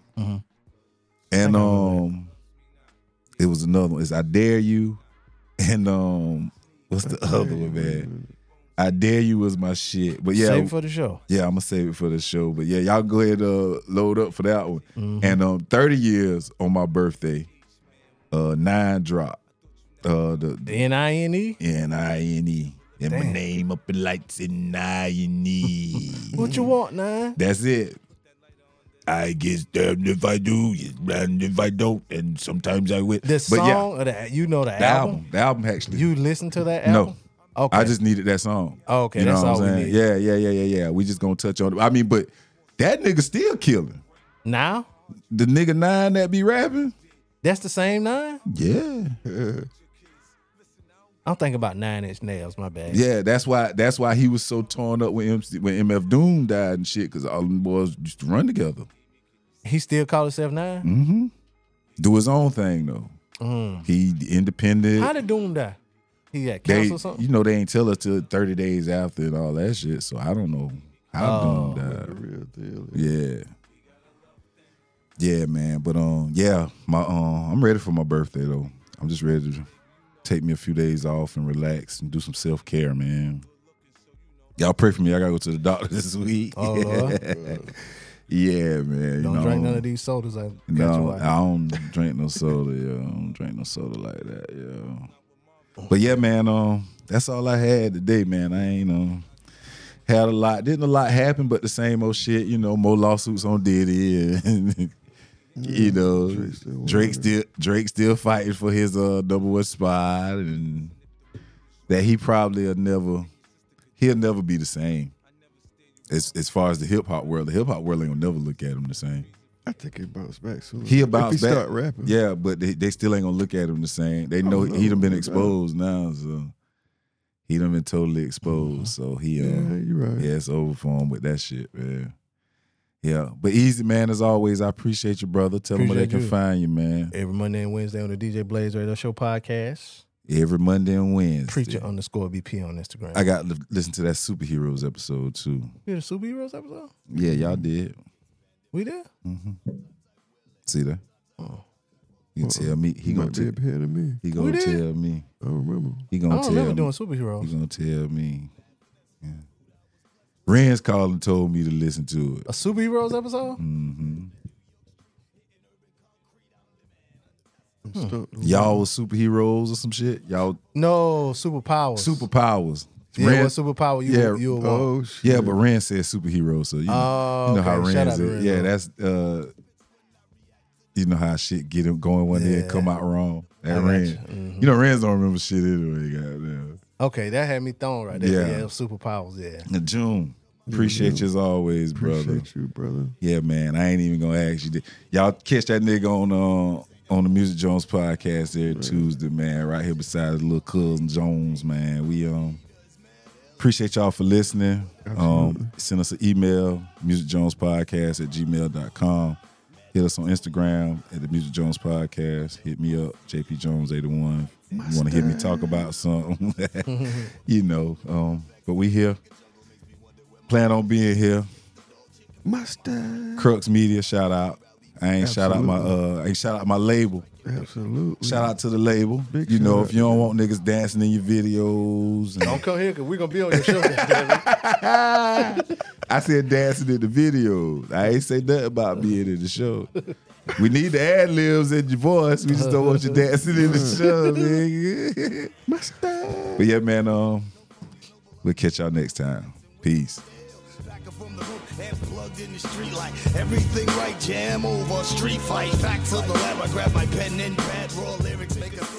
and it was another one. It's I Dare You, and what's the other one, man? I Dare You was my shit. But yeah, Save it for the show. yeah, I'm gonna save it for the show. But yeah, y'all go ahead load up for that one. And 30 years on my birthday, 9 drop. The N-I-N-E? N-I-N-E. And my Damn. name up in lights in N-I-N-E. What you want, Nine? That's it. I get damned if I do, it's damned if I don't, and sometimes I will. The But song or the the album? The album actually. You listen to that No. album? Okay. I just needed that song. Oh, okay, You know that's what all I'm we saying? need. Yeah. We just gonna touch on it. I mean, but that nigga still killing. Now? The nigga 9 that be rapping? That's the same Nine? Yeah. I'm thinking about 9 Inch Nails, my bad. Yeah, that's why he was so torn up when MF Doom died and shit, because all them boys used to run together. He still call himself 9? Mm-hmm. Do his own thing though. He independent. How did Doom die? He got They, cancer or something? you know, they ain't tell us till 30 days after and all that shit. So I don't know how Doom died. The real deal. Yeah. Yeah, man. But yeah, my I'm ready for my birthday though. I'm just ready to take me a few days off and relax and do some self-care, man. Y'all pray for me. I gotta go to the doctor this week. Oh, Lord. Yeah, man. Don't drink none of these sodas. I got you No, right. I don't drink no soda. Yeah, I don't drink no soda like that. Yeah, but yeah, man. That's all I had today, man. I ain't had a lot. Didn't a lot happen, but the same old shit. You know, more lawsuits on Diddy, and you know, Drake still fighting for his number one spot, and that he probably he'll never be the same. As far as the hip hop world ain't gonna never look at him the same. I think he bounced back soon. He'll bounce if he back. start rapping. Yeah, but they still ain't gonna look at him the same. They know he done been exposed now, so he done been totally exposed. So he Yeah, you're right. yeah, it's over for him with that shit, man. Yeah, but easy, man. As always, I appreciate you, brother. Tell them where they Appreciate can you. find you, man. Every Monday and Wednesday on the DJ Blaze Radio Show podcast. Every Monday and Wednesday. Preacher_BP on Instagram. I got to listen to that Superheroes episode too. You did a Superheroes episode? Yeah, y'all did. We did? See that? You can tell me. He He gonna might be ahead of me. he gonna We did? tell me. I don't remember. He I gonna don't tell remember me. doing He Superheroes. gonna tell me. Yeah. Ren's called and told me to listen to it. A Superheroes episode? Y'all was superheroes or some shit. Y'all No, superpowers. superpowers. Yeah, Ren- what superpower you Yeah. you would Oh want? shit. yeah, but Ren said superhero, so you Oh, know how okay. Ren Shout out is. to Ren, Yeah, though. that's you know how shit get him going one day and Yeah. come out wrong. That I got Ren. you. Mhm. You know Rens don't remember shit anyway. Goddamn. Okay, that had me thrown right there. Yeah. Yeah, superpowers, yeah. And June, appreciate you as always, brother. Appreciate you, brother. Yeah, man. I ain't even gonna ask you. Y'all catch that nigga on the Music Jones podcast every Tuesday, man. Right here beside his little cousin Jones, man. We appreciate y'all for listening. Send us an email, musicjonespodcast@gmail.com. Hit us on Instagram at the Music Jones Podcast. Hit me up, JP Jones 81. You want to hear me talk about something? You know. But we here. Plan on being here. Mustard. Crux Media, shout out. I ain't shout out my label. Absolutely. Shout out to the label. Big you know, shout if you don't want niggas dancing in your videos. And Don't come here because we're going to be on your show. Goddammit. I said dancing in the videos. I ain't say nothing about being in the show. We need the ad libs in your voice. We just don't want you dancing in the show, nigga. But yeah, man, we'll catch y'all next time. Peace. Plugged in the street like everything right, jam over, street fight. Back to the lab, I grab my pen and pad, raw lyrics, make a